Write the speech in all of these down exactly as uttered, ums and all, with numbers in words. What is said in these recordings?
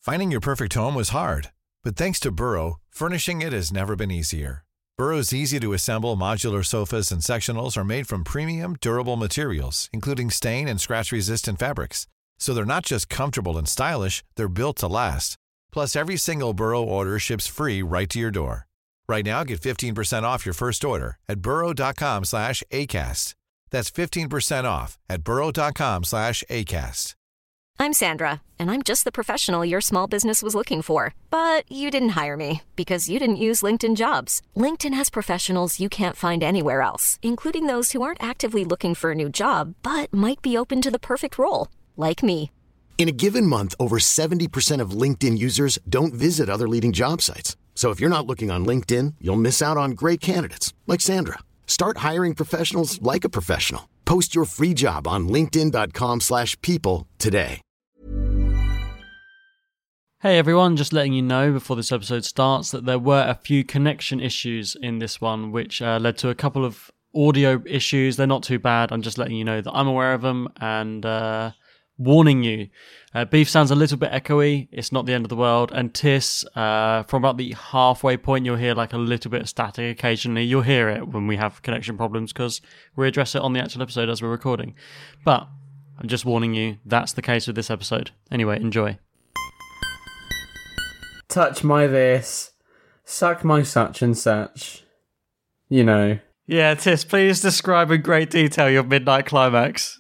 Finding your perfect home was hard, but thanks to Burrow, furnishing it has never been easier. Burrow's easy-to-assemble modular sofas and sectionals are made from premium, durable materials, including stain and scratch-resistant fabrics. So they're not just comfortable and stylish, they're built to last. Plus, every single Burrow order ships free right to your door. Right now, get fifteen percent off your first order at burrow.com slash ACAST. That's fifteen percent off at burrow.com slash ACAST. I'm Sandra, and I'm just the professional your small business was looking for. But you didn't hire me because you didn't use LinkedIn Jobs. LinkedIn has professionals you can't find anywhere else, including those who aren't actively looking for a new job, but might be open to the perfect role, like me. In a given month, over seventy percent of LinkedIn users don't visit other leading job sites. So if you're not looking on LinkedIn, you'll miss out on great candidates like Sandra. Start hiring professionals like a professional. Post your free job on linkedin.com slash people today. Hey everyone, just letting you know before this episode starts that there were a few connection issues in this one, which uh, led to a couple of audio issues. They're not too bad. I'm just letting you know that I'm aware of them and uh, warning you. Uh, Beef sounds a little bit echoey. It's not the end of the world. And Tis, uh, from about the halfway point, you'll hear like a little bit of static occasionally. You'll hear it when we have connection problems because we address it on the actual episode as we're recording. But I'm just warning you, that's the case with this episode. Anyway, enjoy. Touch my this, suck my such and such. You know. Yeah, Tis, please describe in great detail your midnight climax.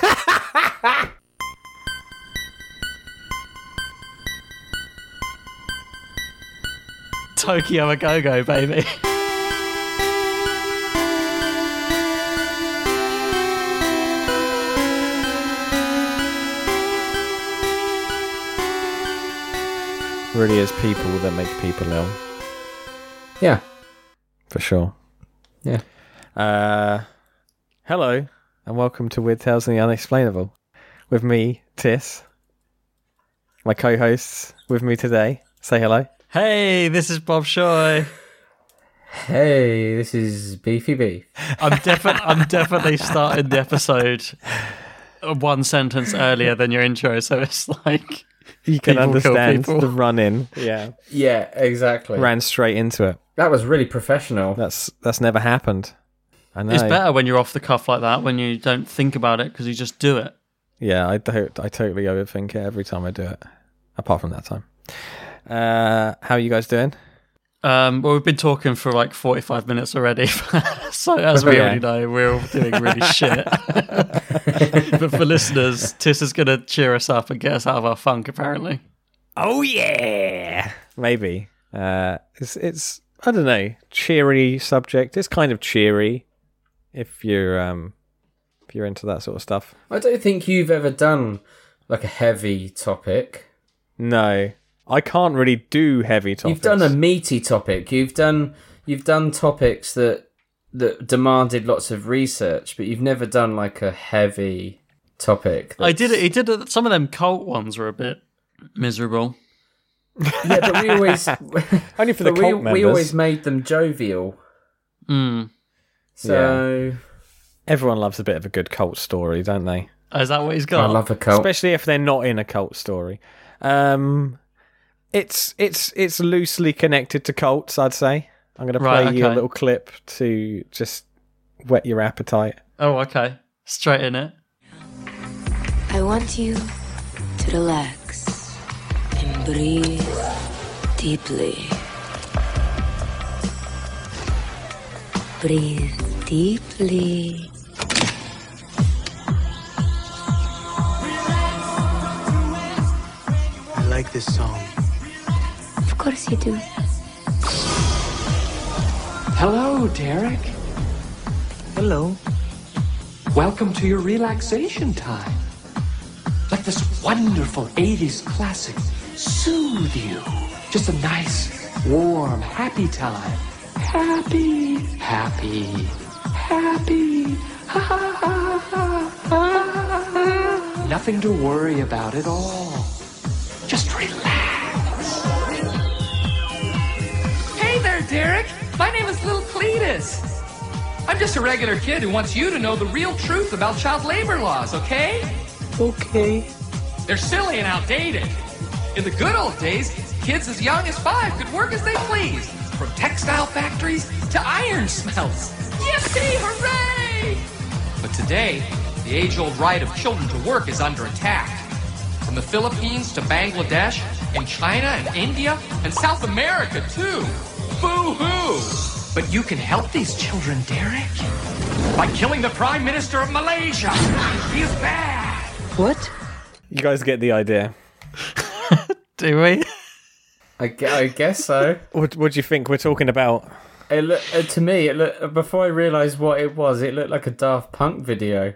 Tokyo a go-go, baby. Really is people that make people ill. Yeah. For sure. Yeah. Uh, hello, and welcome to Weird Tales and the Unexplainable. With me, Tis. My co-hosts with me today. Say hello. Hey, this is Bob Shoy. Hey, this is Beefy Beef. I'm, defi- I'm definitely starting the episode one sentence earlier than your intro, so it's like... You can understand the run-in. Yeah. Yeah, exactly. Ran straight into it. That was really professional. That's that's never happened. I know. It's better when you're off the cuff like that, when you don't think about it, because you just do it. Yeah, I, don't, I totally overthink it every time I do it, apart from that time. Uh, how are you guys doing? Um, well, we've been talking for like forty-five minutes already, so as we yeah. already know, we're all doing really shit. But for listeners, Tis is going to cheer us up and get us out of our funk, apparently. Oh, yeah! Maybe. Uh, it's, it's, I don't know, cheery subject. It's kind of cheery if you're, um, if you're into that sort of stuff. I don't think you've ever done like a heavy topic. No. I can't really do heavy topics. You've done a meaty topic. You've done you've done topics that that demanded lots of research, but you've never done like a heavy topic. That's... I did it. He did it. Some of them cult ones were a bit miserable. Yeah, but we always only for the cult we, members. We always made them jovial. Mm. So yeah. Everyone loves a bit of a good cult story, don't they? Oh, is that what he's got? I love a cult, especially if they're not in a cult story. Um. It's it's it's loosely connected to cults, I'd say. I'm going to play right, okay. you a little clip to just whet your appetite. Oh, okay. Straight in it. I want you to relax and breathe deeply. Breathe deeply. I like this song. Of course you do. Hello, Derek. Hello. Welcome to your relaxation time. Let this wonderful eighties classic soothe you. Just a nice, warm, happy time. Happy, happy, happy. Ha ha ha ha ha. Nothing to worry about at all. Just relax. Hey there, Derek. My name is Little Cletus. I'm just a regular kid who wants you to know the real truth about child labor laws, okay? Okay. They're silly and outdated. In the good old days, kids as young as five could work as they pleased, from textile factories to iron smelts. Yippee, hooray! But today, the age-old right of children to work is under attack. From the Philippines to Bangladesh, and China and India, and South America, too. Boo-hoo! But you can help these children, Derek, by killing the Prime Minister of Malaysia. He is bad. What? You guys get the idea. Do we? I, gu- I guess so. What, what do you think we're talking about? It look, uh, to me, it look, before I realised what it was, it looked like a Daft Punk video.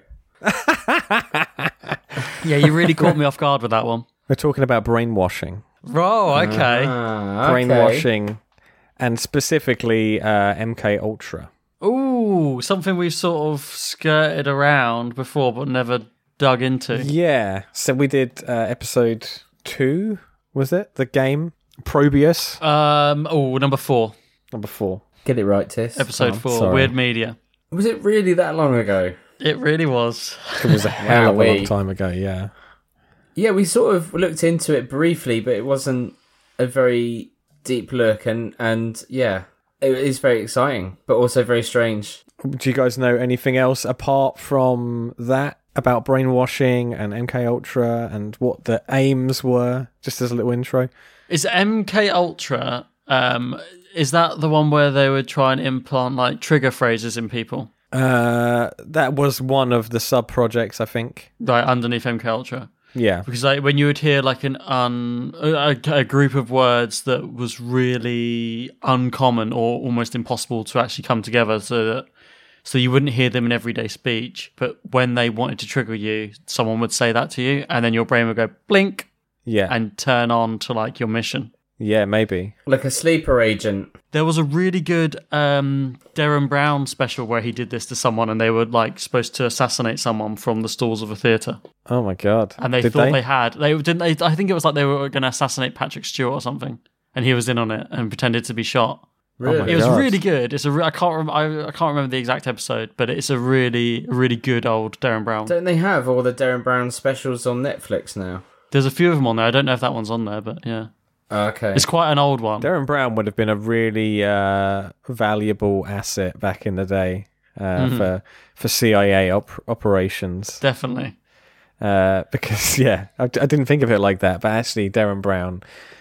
Yeah, you really caught me off guard with that one. We're talking about brainwashing. Oh, okay. Ah, okay. Brainwashing, and specifically uh, M K Ultra. Ooh, something we've sort of skirted around before, but never dug into. Yeah. So we did uh, episode two, was it? The game? Probius? Um. Oh, number four. Number four. Get it right, Tis. Episode Come on. four, sorry. Weird Media. Was it really that long ago? It really was. It was a hell of a long Wowee. time ago, yeah. Yeah, we sort of looked into it briefly, but it wasn't a very deep look, and, and yeah, it is very exciting, but also very strange. Do you guys know anything else apart from that about brainwashing and M K Ultra and what the aims were? Just as a little intro. Is M K Ultra? Um, is that the one where they would try and implant like trigger phrases in people? Uh, that was one of the sub projects, I think. Right underneath M K Ultra. Yeah. Because like when you would hear like an un a, a group of words that was really uncommon or almost impossible to actually come together, so that so you wouldn't hear them in everyday speech, but when they wanted to trigger you, someone would say that to you, and then your brain would go blink, Yeah. and turn on to like your mission. Yeah, maybe. Like a sleeper agent. There was a really good um, Darren Brown special where he did this to someone, and they were like supposed to assassinate someone from the stalls of a theatre. Oh my god. And they Did thought they? they? had. They didn't. They, I think it was like they were going to assassinate Patrick Stewart or something, and he was in on it and pretended to be shot. Really? Oh my It was God. really good. It's a. Re- I can't. Rem- I, I can't remember the exact episode, but it's a really, really good old Darren Brown. Don't they have all the Darren Brown specials on Netflix now? There's a few of them on there. I don't know if that one's on there, but yeah, Okay. it's quite an old one. Darren Brown would have been a really uh, valuable asset back in the day uh, Mhm. for for C I A op- operations. Definitely. Uh, because, yeah, I, I didn't think of it like that, but actually Darren Brown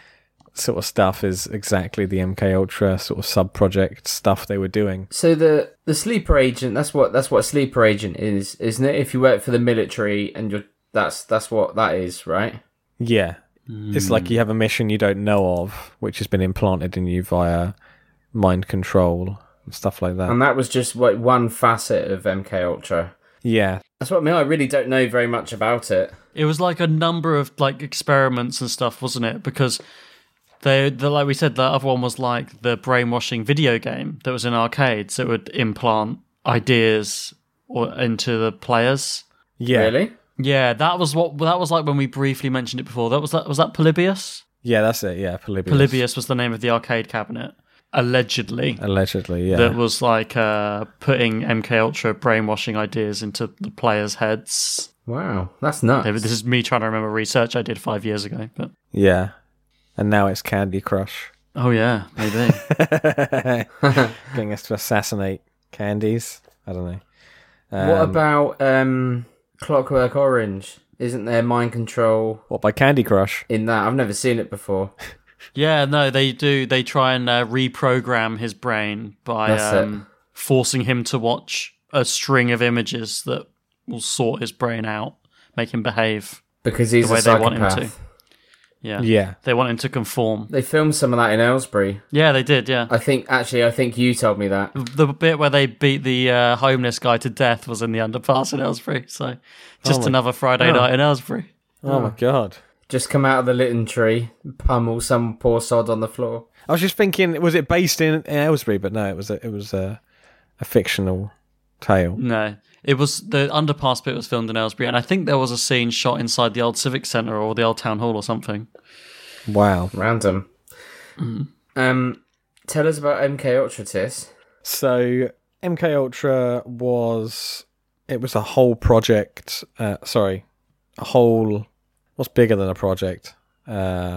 sort of stuff is exactly the M K Ultra sort of sub-project stuff they were doing. So the the sleeper agent, that's what that's what a sleeper agent is, isn't it? If you work for the military and you're that's that's what that is, right? Yeah. It's like you have a mission you don't know of, which has been implanted in you via mind control and stuff like that. And that was just like one facet of M K Ultra. Yeah. That's what I mean. I really don't know very much about it. It was like a number of like experiments and stuff, wasn't it? Because they, the, like we said, the other one was like the brainwashing video game that was in arcades that would implant ideas or into the players. Yeah. Really? Yeah, that was what that was like when we briefly mentioned it before. That was that was that Polybius? Yeah, that's it. Yeah, Polybius. Polybius was the name of the arcade cabinet, allegedly. Allegedly, yeah. That was like uh, putting M K Ultra brainwashing ideas into the players' heads. Wow, that's nuts. This is me trying to remember research I did five years ago. But Yeah. And now it's Candy Crush. oh yeah, maybe. Getting us to assassinate candies. I don't know. What Um, about um, Clockwork Orange? Isn't there mind control What, by Candy Crush? in that? I've never seen it before. Yeah, no, they do. They try and uh, reprogram his brain by That's it. um, forcing him to watch a string of images that will sort his brain out, make him behave Because he's the way a they want him psychopath. to. Yeah. Yeah. They want him to conform. They filmed some of that in Aylesbury. Yeah, they did, yeah. I think, actually, I think you told me that. The bit where they beat the uh, homeless guy to death was in the underpass in Aylesbury. So just my- another Friday oh. night in Aylesbury. Oh, my God. Just come out of the Lytton tree, pummel some poor sod on the floor. I was just thinking, was it based in, in Aylesbury? But no, it was a, it was a, a fictional tale. No. It was the underpass bit was filmed in Aylesbury, and I think there was a scene shot inside the old Civic Centre or the old Town Hall or something. Wow. Random. Mm. Um, tell us about M K Ultra, Tis. So M K Ultra was it was a whole project. Uh, sorry, a whole. What's bigger than a project? Uh,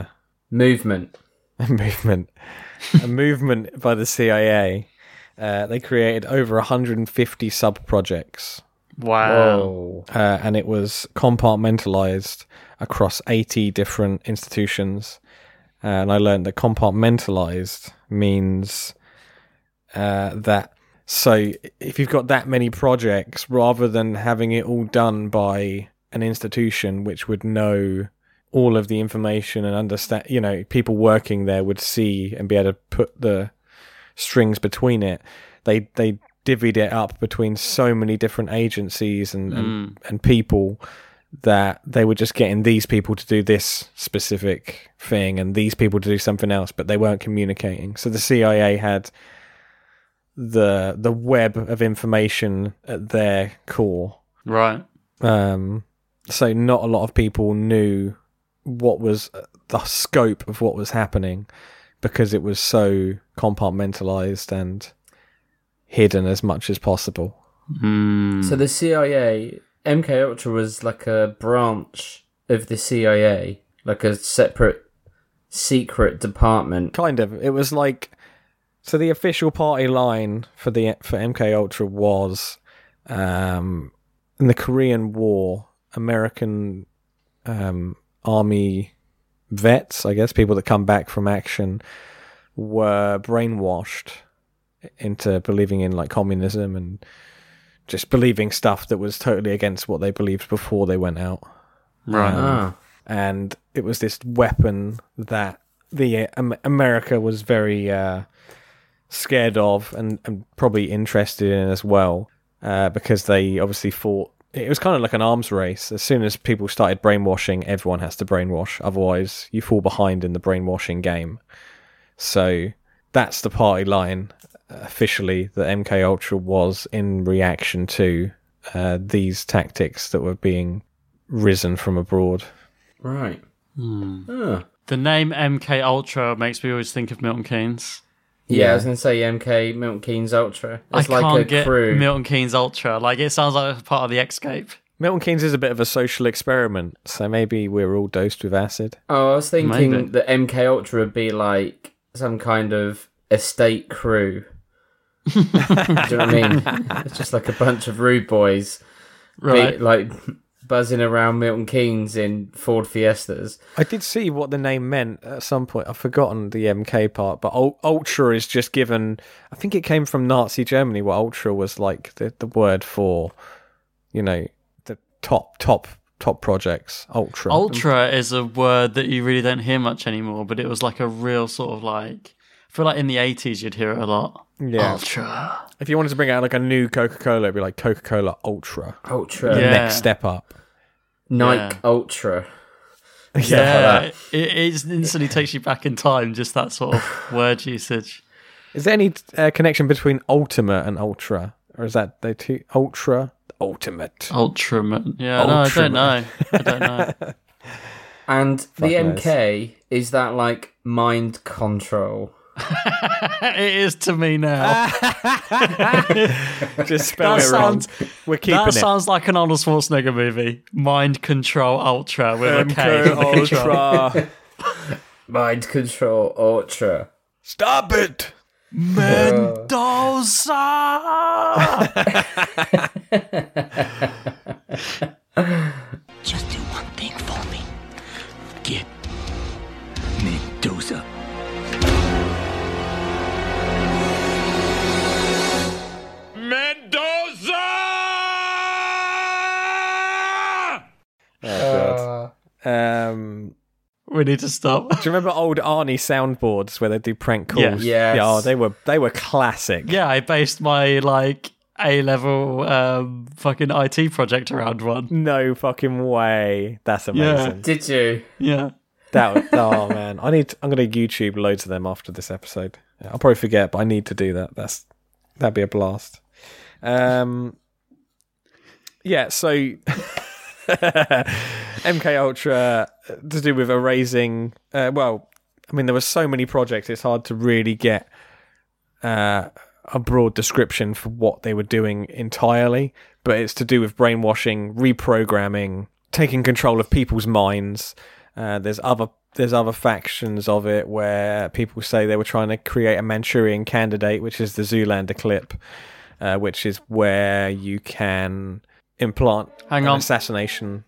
Movement. A movement. A movement by the C I A. Uh, they created over one hundred fifty sub-projects. Wow. Uh, and it was compartmentalized across eighty different institutions. Uh, and I learned that compartmentalized means uh, that, so if you've got that many projects, rather than having it all done by an institution which would know all of the information and understand, you know, people working there would see and be able to put the strings between it, they they divvied it up between so many different agencies and, mm. and, and people that they were just getting these people to do this specific thing and these people to do something else, but they weren't communicating. So the C I A had the the web of information at their core. Right. Um, so not a lot of people knew what was the scope of what was happening because it was so compartmentalized and hidden as much as possible. Mm. So the C I A, M K Ultra was like a branch of the C I A, like a separate secret department. Kind of. It was like, so the official party line for the for M K Ultra was um, in the Korean War, American um, army vets, I guess, people that come back from action, were brainwashed into believing in like communism and just believing stuff that was totally against what they believed before they went out. Right. Um, Ah. And it was this weapon that the um, America was very uh, scared of and, and probably interested in as well, uh, because they obviously fought. It was kind of like an arms race. As soon as people started brainwashing, everyone has to brainwash. Otherwise, you fall behind in the brainwashing game. So that's the party line uh, officially that M K Ultra was in reaction to uh, these tactics that were being risen from abroad. Right. Hmm. Ah. The name M K Ultra makes me always think of Milton Keynes. Yeah, Yeah. I was going to say M K, Milton Keynes Ultra. It's I like can't a get crew. Milton Keynes Ultra. Like, it sounds like part of the Escape. Milton Keynes is a bit of a social experiment, so maybe we're all dosed with acid. Oh, I was thinking Maybe. that M K Ultra would be like some kind of estate crew. Do you know what I mean? It's just like a bunch of rude boys, Right. be, like buzzing around Milton Keynes in Ford Fiestas. I did see what the name meant at some point. I've forgotten the M K part, but ul- ultra is just given. I think it came from Nazi Germany, where ultra was like the, the word for, you know, the top top top projects. Ultra. Ultra is a word that you really don't hear much anymore, but it was like a real sort of like. I feel like in the eighties you'd hear it a lot. Yeah. Ultra. If you wanted to bring out like a new Coca-Cola, it'd be like Coca-Cola Ultra. Ultra. The Yeah. next step up. Nike Yeah. Ultra. Yeah, like it, it instantly takes you back in time, just that sort of word usage. Is there any uh, connection between ultimate and ultra, or is that they two ultra ultimate? Ultra. Yeah, no, I don't know. I don't know. And the knows. M K, is that like mind control? It is to me now. Just spell That it wrong. sounds- We're keeping That it. sounds like an Arnold Schwarzenegger movie. Mind Control Ultra with a K. M K Ultra. Mind control ultra. Stop it. Mendoza. Just do one thing for me. Get Mendoza. Oh, God. Um, We need to stop. do you remember old Arnie soundboards where they do prank calls? Yes. Yes. Yeah, oh, they were they were classic. Yeah, I based my like A level um, fucking I T project around one. No fucking way. That's amazing. Did you? Yeah. That was, oh man, I need. To, I'm going to YouTube loads of them after this episode. I'll probably forget, but I need to do that. That's that'd be a blast. Um, yeah. So M K Ultra to do with erasing. Uh, well, I mean, there were so many projects. It's hard to really get uh, a broad description for what they were doing entirely. But it's to do with brainwashing, reprogramming, taking control of people's minds. Uh, there's other there's other factions of it where people say they were trying to create a Manchurian Candidate, which is the Zoolander clip, uh, which is where you can implant Hang an on. assassination.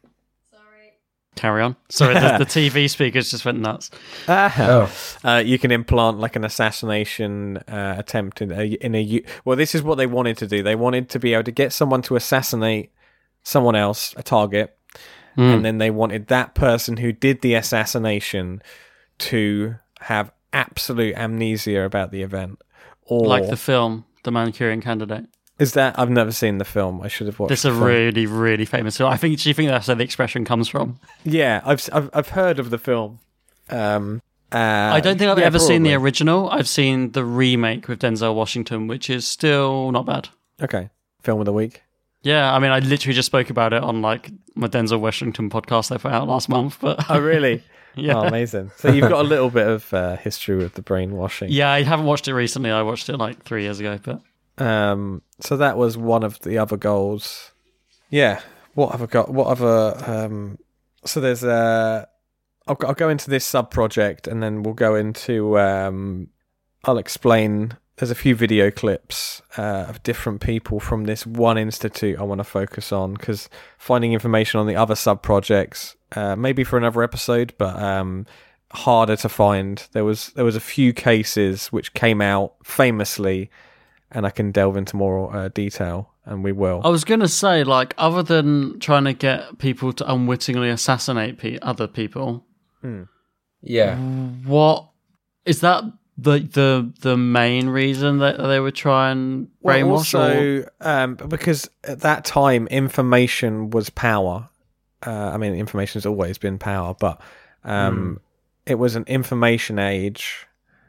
Carry on. Sorry, the, the T V speakers just went nuts. Oh. Uh, you can implant like an assassination uh, attempt in a, in a. U- Well, this is what they wanted to do. They wanted to be able to get someone to assassinate someone else, a target, mm. and then they wanted that person who did the assassination to have absolute amnesia about the event. Or Like the film, The Manchurian Candidate. Is that? I've never seen the film. I should have watched. This is a the film. really, really famous film. I think. Do you think that's where the expression comes from? Yeah, I've I've, I've heard of the film. Um, uh, I don't think I've yeah, ever probably. seen the original. I've seen the remake with Denzel Washington, which is still not bad. Okay, film of the week. Yeah, I mean, I literally just spoke about it on like my Denzel Washington podcast I put out last month. But Oh, really? Yeah. Oh, amazing. So you've got a little bit of uh, history with the brainwashing. Yeah, I haven't watched it recently. I watched it like three years ago, but. Um, so that was one of the other goals. Yeah. What have I got? What other? Um, so there's a. I'll, I'll go into this sub project, and then we'll go into. Um, I'll explain. There's a few video clips uh, of different people from this one institute I want to focus on, because finding information on the other sub projects, uh, maybe for another episode, but um, harder to find. There was there was a few cases which came out famously. And I can delve into more uh, detail, and we will. I was going to say, like, other than trying to get people to unwittingly assassinate pe- other people, mm. yeah, what is that the the the main reason that they would try and brainwash? Well, also, or? um, because at that time, information was power. Uh, I mean, information has always been power, but um, mm. it was an information age,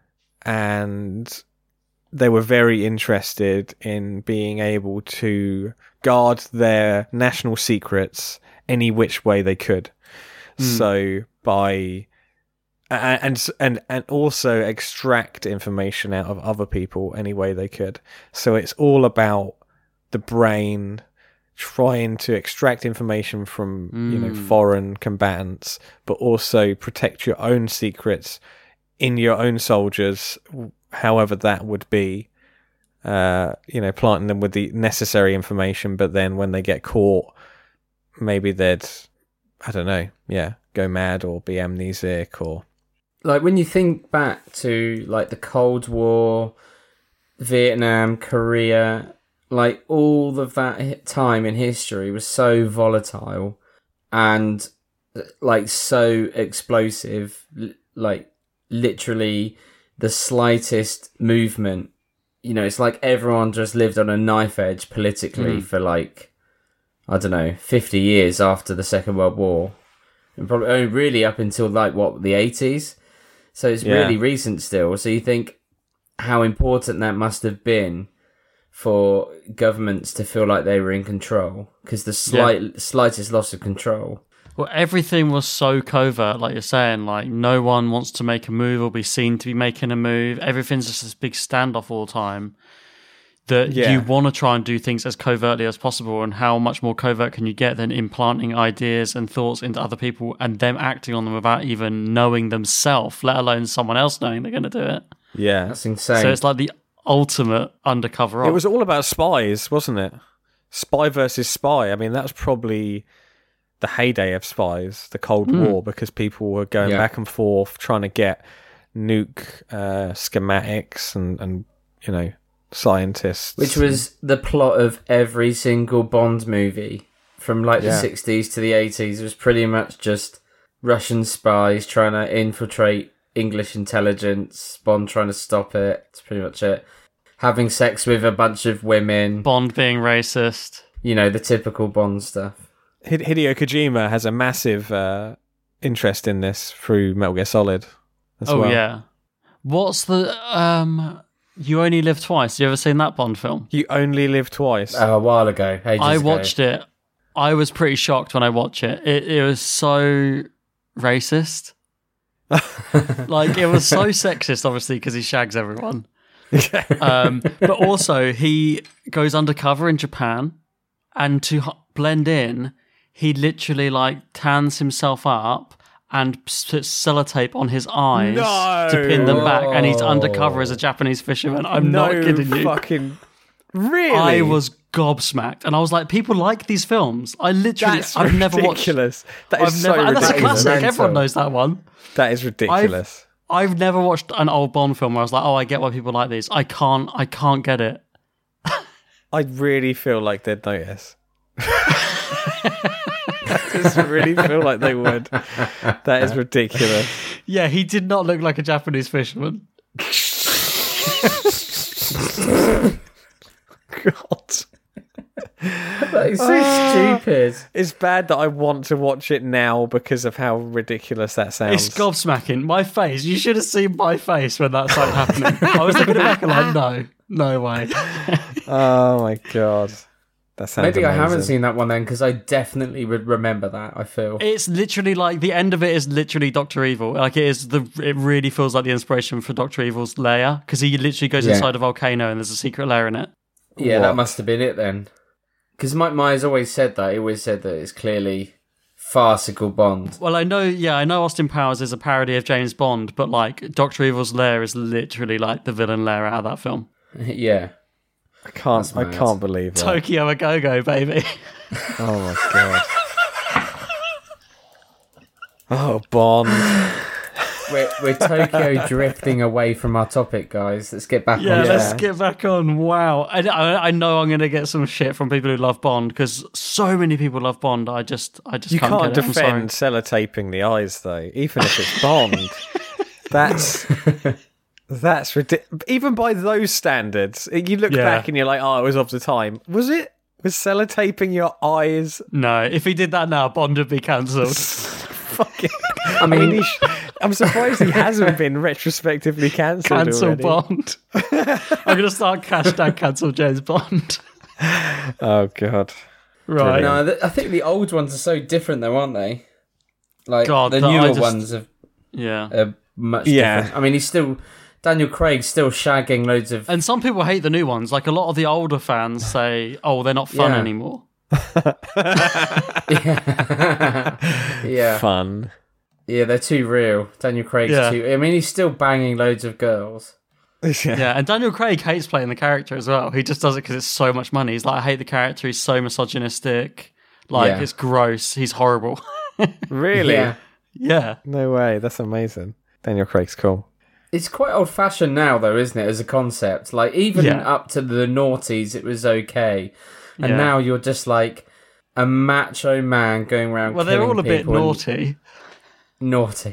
and they were very interested in being able to guard their national secrets any which way they could. Mm. So by and and and also extract information out of other people any way they could. So it's all about the brain trying to extract information from mm. you know foreign combatants, but also protect your own secrets in your own soldiers. However that would be, uh, you know, planting them with the necessary information, but then when they get caught, maybe they'd, I don't know, yeah, go mad or be amnesic or... Like, when you think back to, like, the Cold War, Vietnam, Korea, like, all of that time in history was so volatile and, like, so explosive, like, literally... the slightest movement, you know, it's like everyone just lived on a knife edge politically mm. for like, I don't know, fifty years after the Second World War. And probably only really up until like, what, the eighties? So it's yeah. really recent still. So you think how important that must have been for governments to feel like they were in control. Because the slight, yeah. slightest loss of control. Well, everything was so covert, like you're saying, like no one wants to make a move or be seen to be making a move. Everything's just this big standoff all the time that yeah. you want to try and do things as covertly as possible. And how much more covert can you get than implanting ideas and thoughts into other people and them acting on them without even knowing themselves, let alone someone else knowing they're going to do it. Yeah. That's insane. So it's like the ultimate undercover. It was all about spies, wasn't it? Spy versus spy. I mean, that was probably... the heyday of spies, the Cold mm. War, because people were going yeah. back and forth trying to get nuke uh, schematics and, and, you know, scientists. Which was the plot of every single Bond movie from like yeah. the sixties to the eighties. It was pretty much just Russian spies trying to infiltrate English intelligence, Bond trying to stop it. That's pretty much it. Having sex with a bunch of women. Bond being racist. You know, the typical Bond stuff. Hideo Kojima has a massive uh, interest in this through Metal Gear Solid as oh, well. Oh, yeah. What's the... um? You Only Live Twice. Have you ever seen that Bond film? You Only Live Twice? Uh, a while ago. I watched ago. it. I was pretty shocked when I watched it. It, it was so racist. Like, it was so sexist, obviously, because he shags everyone. um, but also, he goes undercover in Japan, and to h- blend in... he literally like tans himself up and puts sellotape on his eyes No! to pin them back, and he's undercover as a Japanese fisherman. I'm no not kidding you. Fucking really? I was gobsmacked, and I was like, people like these films. I literally, That's I've never watched. ridiculous. That is I've so never, and that's a ridiculous. classic. Mental. Everyone knows that one. That is ridiculous. I've, I've never watched an old Bond film where I was like, oh, I get why people like these. I can't, I can't get it. I really feel like they'd notice. I just really feel like they would. That is ridiculous. Yeah, he did not look like a Japanese fisherman. God. That is so stupid. It's bad that I want to watch it now because of how ridiculous that sounds. It's gobsmacking. My face. You should have seen my face when that started happening. I was looking back and like, no, no way. Oh my God. That sounds Maybe I amazing. haven't seen that one then, because I definitely would remember that, I feel. It's literally like, the end of it is literally Doctor Evil. Like, it is the. It really feels like the inspiration for Doctor Evil's lair, because he literally goes Yeah. inside a volcano and there's a secret lair in it. Yeah, What? that must have been it then. Because Mike Myers always said that. He always said that it's clearly farcical Bond. Well, I know, yeah, I know Austin Powers is a parody of James Bond, but like, Doctor Evil's lair is literally like the villain lair out of that film. Yeah. I can't. That's I mad. can't believe that. Tokyo a go-go, baby. Oh my God. Oh, Bond. We're, we're Tokyo drifting away from our topic, guys. Let's get back Yeah, on let's track. get back on. Wow. I, I, I know I'm going to get some shit from people who love Bond, because so many people love Bond. I just I just You can't, can't get it. I'm sorry. defend sellotaping the eyes, though, even if it's Bond. That's that's ridiculous. Even by those standards, you look Yeah. back and you're like, "Oh, it was of the time." Was it? Was sellotaping your eyes? No, if he did that now, Bond would be cancelled. Fucking. I I mean, mean, he sh- I'm surprised he hasn't been retrospectively cancelled. Cancel already. Bond. I'm going to start hashtag cancel James Bond. Oh God. Right. no, th- I think the old ones are so different, though, aren't they? Like, God, the the- I newer just- ones are, Yeah. are much Yeah. different. I mean, he's still... Daniel Craig's still shagging loads of... And some people hate the new ones. Like, a lot of the older fans say, oh, they're not fun Yeah. anymore. yeah. Fun. Yeah, they're too real. Daniel Craig's Yeah. too... I mean, he's still banging loads of girls. Yeah, and Daniel Craig hates playing the character as well. He just does it because it's so much money. He's like, I hate the character. He's so misogynistic. Like, Yeah. it's gross. He's horrible. Really? Yeah. Yeah. No way. That's amazing. Daniel Craig's cool. It's quite old-fashioned now, though, isn't it, as a concept? Like, even Yeah. up to the noughties, it was okay. And Yeah. now you're just like a macho man going around Well, they're killing all a bit people and- naughty. Naughty.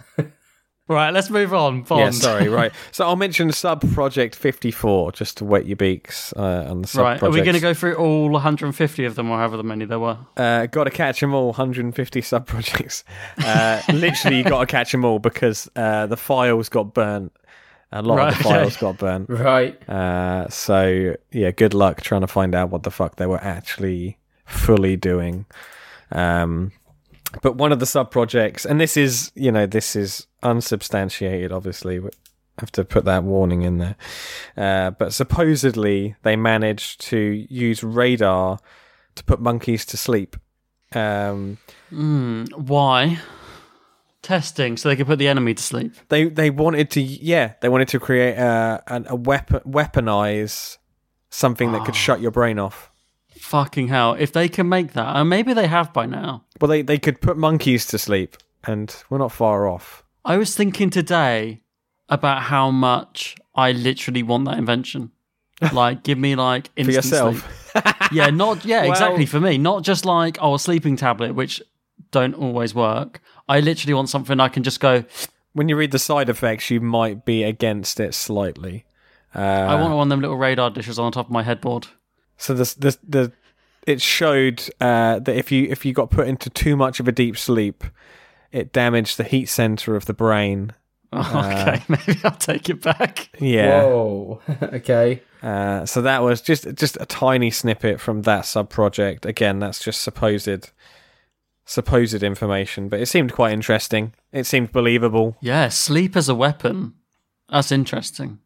Right, let's move on. Bond. Yeah, sorry, right. So I'll mention Sub-Project fifty-four, just to wet your beaks uh, on the Right, are we going to sub-projects. go through all one hundred fifty of them, or however many there were? Uh, got to catch them all, one hundred fifty sub-projects. Uh, literally, you got to catch them all because uh, the files got burnt. A lot Right, of the okay. files got burnt. Right. Uh, so, yeah, good luck trying to find out what the fuck they were actually fully doing. Um, but one of the sub-projects, and this is, you know, this is unsubstantiated, obviously. We have to put that warning in there. Uh, but supposedly, they managed to use radar to put monkeys to sleep. Um, Mm, why? Testing, so they could put the enemy to sleep. they they wanted to, yeah, they wanted to create a, a, a weapon, weaponize something that could shut your brain off. Fucking hell. If they can make that, and maybe they have by now. Well, they, they could put monkeys to sleep, and we're not far off. I was thinking today about how much I literally want that invention. Like, give me like For instant yourself. sleep. Yeah, not yeah, Well- exactly for me. Not just like oh a sleeping tablet, which don't always work. I literally want something I can just go. When you read the side effects, you might be against it slightly. Uh, I want one of them little radar dishes on top of my headboard. So the the the it showed uh, that if you if you got put into too much of a deep sleep, it damaged the heat center of the brain. Okay, maybe I'll take it back. Yeah. Whoa. Okay. Uh, so that was just just a tiny snippet from that sub project. Again, that's just supposed supposed information, but it seemed quite interesting. It seemed believable. Yeah, sleep as a weapon. That's interesting.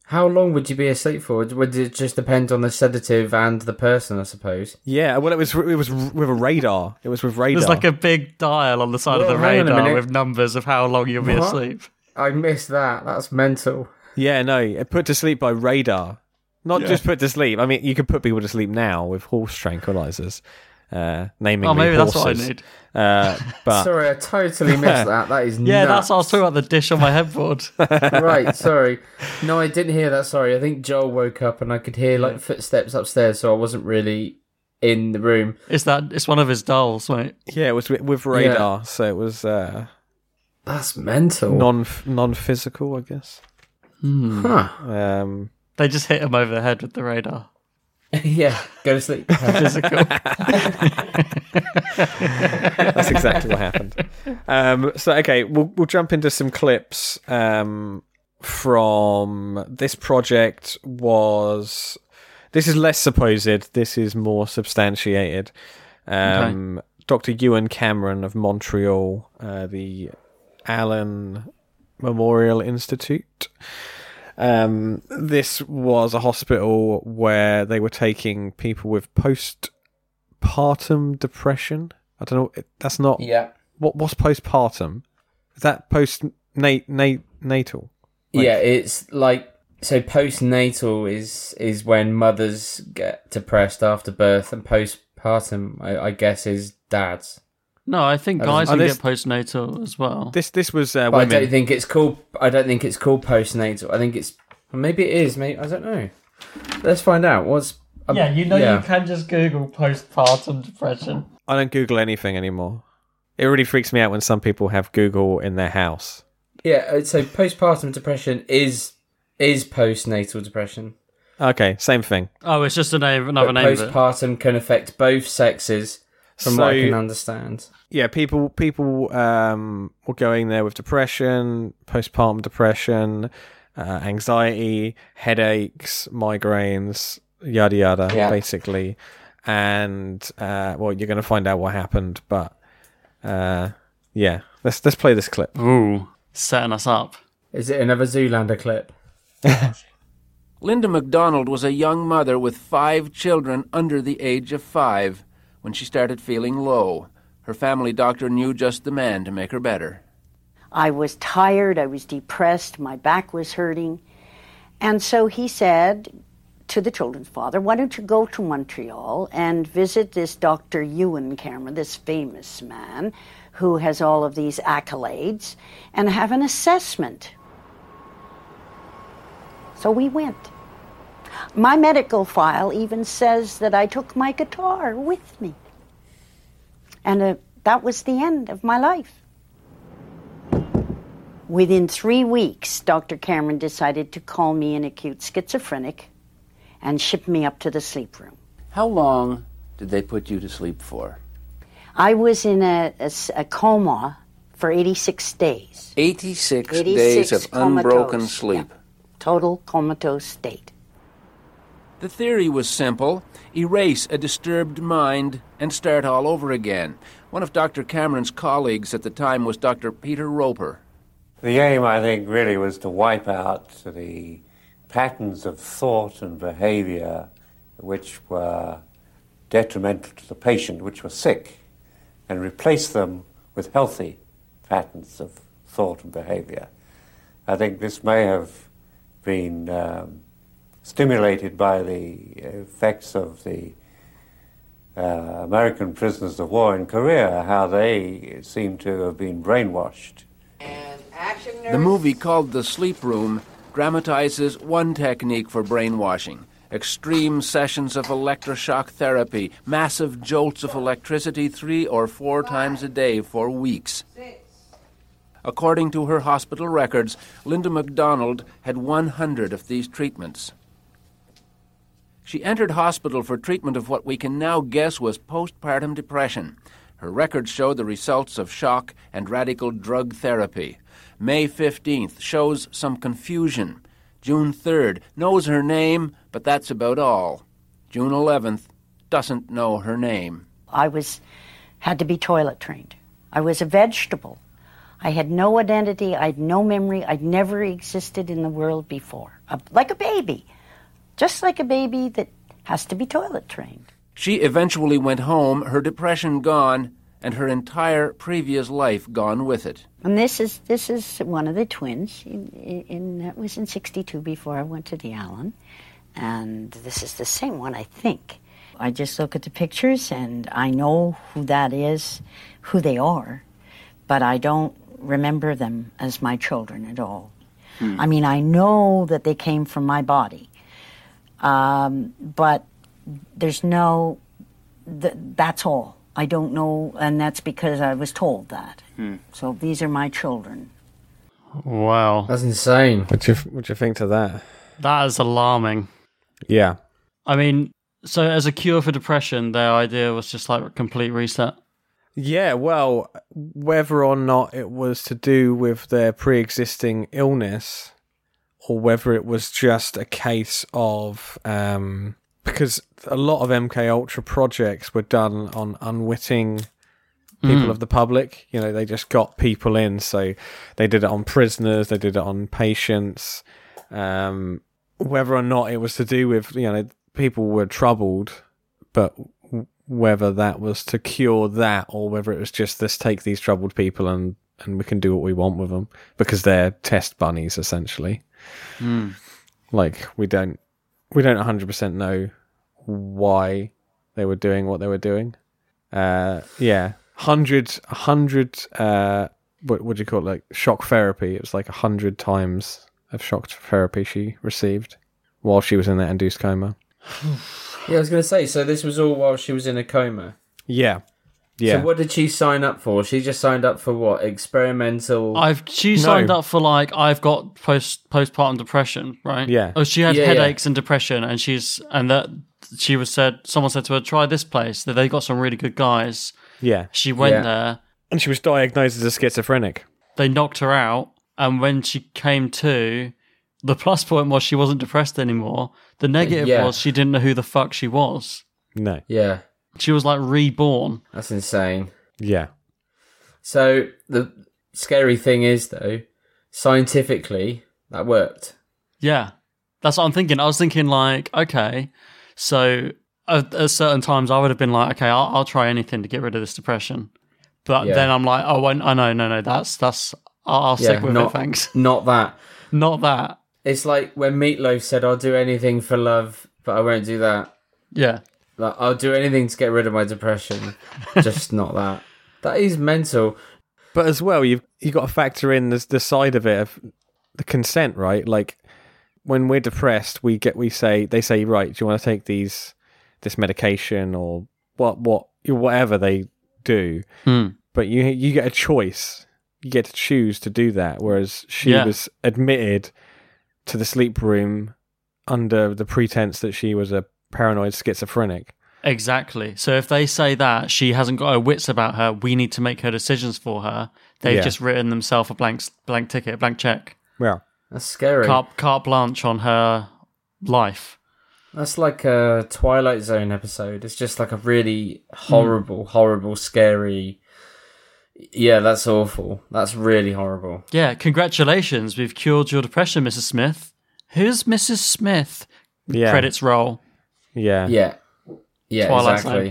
How long would you be asleep for? Would it just depend on the sedative and the person, I suppose? Yeah, well, it was it was with a radar. It was with radar. There's like a big dial on the side Well, of the hang on a radar minute. with numbers of how long you'll be What? asleep. I missed that. That's mental. Yeah, no, it put to sleep by radar. Not Yeah. just put to sleep. I mean, you could put people to sleep now with horse tranquilizers. Uh, naming Oh, maybe that's what I horses. need. Uh, but Sorry, I totally missed that. That is Yeah, nuts. that's what I was talking about, the dish on my headboard. Right, sorry. No, I didn't hear that, sorry. I think Joel woke up and I could hear like footsteps upstairs, so I wasn't really in the room. It's that. It's one of his dolls, mate. yeah, it was with, with radar, so it was uh, That's mental. non non physical, I guess. Huh. Um, They just hit him over the head with the radar. Yeah, go to sleep. Physical. That's exactly what happened. Um, so, okay, we'll we'll jump into some clips um, from this project. Was this is less supposed? This is more substantiated. Um, okay. Doctor Ewan Cameron of Montreal, uh, the Allen Memorial Institute. Um, this was a hospital where they were taking people with postpartum depression. I don't know. That's not. Yeah. What What's postpartum? Is that post nat, nat, natal? Like, yeah, it's like so. Postnatal is is when mothers get depressed after birth, and postpartum, I, I guess, is dads. No, I think Oh, guys oh, can this- get postnatal as well. This this was uh, But I women. don't think it's called. I don't think it's called postnatal. I think it's maybe it is. Maybe I don't know. Let's find out. What's um, Yeah, you know yeah. you can just Google postpartum depression. I don't Google anything anymore. It really freaks me out when some people have Google in their house. Yeah, so postpartum depression is is postnatal depression. Okay, same thing. Oh, it's just a name, another But name of it. postpartum can affect both sexes, from what I So- can understand. Yeah, people people um, were going there with depression, postpartum depression, uh, anxiety, headaches, migraines, yada yada, Yeah. basically. And uh, well, you're going to find out what happened, but uh, yeah, let's let's play this clip. Ooh, setting us up. Is it another Zoolander clip? Linda MacDonald was a young mother with five children under the age of five when she started feeling low. Her family doctor knew just the man to make her better. I was tired, I was depressed, my back was hurting. And so he said to the children's father, why don't you go to Montreal and visit this Doctor Ewan Cameron, this famous man who has all of these accolades, and have an assessment. So we went. My medical file even says that I took my guitar with me. And uh, that was the end of my life. Within three weeks, Doctor Cameron decided to call me an acute schizophrenic and ship me up to the sleep room. How long did they put you to sleep for? I was in a, a, a coma for eighty-six days. eighty-six, eighty-six days of comatose, unbroken sleep. yeah. Total comatose state. The theory was simple. Erase a disturbed mind and start all over again. One of Doctor Cameron's colleagues at the time was Doctor Peter Roper. The aim, I think, really was to wipe out the patterns of thought and behavior which were detrimental to the patient, which were sick, and replace them with healthy patterns of thought and behavior. I think this may have been um, stimulated by the effects of the uh, American prisoners of war in Korea, how they seem to have been brainwashed. The movie, called The Sleep Room, dramatizes one technique for brainwashing: extreme sessions of electroshock therapy, massive jolts of electricity three or four times a day for weeks. According to her hospital records, Linda MacDonald had one hundred of these treatments. She entered hospital for treatment of what we can now guess was postpartum depression. Her records show the results of shock and radical drug therapy. May fifteenth shows some confusion. June third knows her name, but that's about all. June eleventh doesn't know her name. I was had to be toilet trained. I was a vegetable. I had no identity. I had no memory. I'd never existed in the world before. A, like a baby. Just like a baby that has to be toilet trained. She eventually went home, her depression gone, and her entire previous life gone with it. And this is this is one of the twins. In, in that was in sixty-two before I went to the Allen, and this is the same one, I think. I just look at the pictures and I know who that is, who they are, but I don't remember them as my children at all. Hmm. I mean, I know that they came from my body, um, but there's no. Th- that's all. I don't know, and that's because I was told that. Hmm. So these are my children. Wow. That's insane. What do you, what do you think to that? That is alarming. Yeah. I mean, so as a cure for depression, their idea was just like a complete reset. Yeah, well, whether or not it was to do with their pre-existing illness, or whether it was just a case of... Um, because a lot of M K Ultra projects were done on unwitting people mm. of the public. You know, they just got people in. So they did it on prisoners, they did it on patients. Um, whether or not it was to do with, you know, people were troubled, but whether that was to cure that or whether it was just, let's take these troubled people and, and we can do what we want with them because they're test bunnies, essentially. Mm. Like, we don't, we don't one hundred percent know why they were doing what they were doing. Uh, yeah, hundred, hundred. Uh, what what do you call it? Like shock therapy. It was like a hundred times of shock therapy she received while she was in that induced coma. Yeah, I was going to say. So this was all while she was in a coma. Yeah, yeah. So what did she sign up for? She just signed up for what? Experimental. I've she No. signed up for like I've got post postpartum depression, right? Yeah. Oh, she had Yeah, headaches and depression, and she's and that she was said someone said to her, try this place. That they got some really good guys. Yeah, She went Yeah. there. and she was diagnosed as a schizophrenic. They knocked her out, and when she came to, the plus point was she wasn't depressed anymore. The negative Yeah. was she didn't know who the fuck she was. No. Yeah, She was like reborn. that's insane. Yeah. So the scary thing is, though, scientifically, that worked. Yeah, that's what I'm thinking. I was thinking like, okay, so at, at certain times I would have been like, okay, I'll, I'll try anything to get rid of this depression. But Yeah. then I'm like, oh, I, I know, no, no, that's that's. I'll, I'll stick Yeah, with not, it, thanks. Not that. Not that. It's like when Meatloaf said, "I'll do anything for love, but I won't do that." Yeah. Like, I'll do anything to get rid of my depression, just not that. That is mental. But as well, you've you got to factor in the the side of it of the consent, right? Like when we're depressed, we get we say they say, right, do you want to take these this medication or what what whatever they do? Hmm. But you you get a choice. You get to choose to do that. Whereas she Yeah. was admitted to the sleep room under the pretense that she was a paranoid schizophrenic. Exactly. So if they say that she hasn't got her wits about her, we need to make her decisions for her. They've Yeah. just written themselves a blank blank ticket, a blank check, Yeah. That's scary. carte, carte blanche on her life. That's like a Twilight Zone episode. It's just like a really horrible, mm. horrible, scary. Yeah, that's awful. That's really horrible. Yeah, congratulations. We've cured your depression, Missus Smith. Who's Missus Smith? Yeah. Credits roll. Yeah. Yeah. Yeah, Twilight exactly. Zone.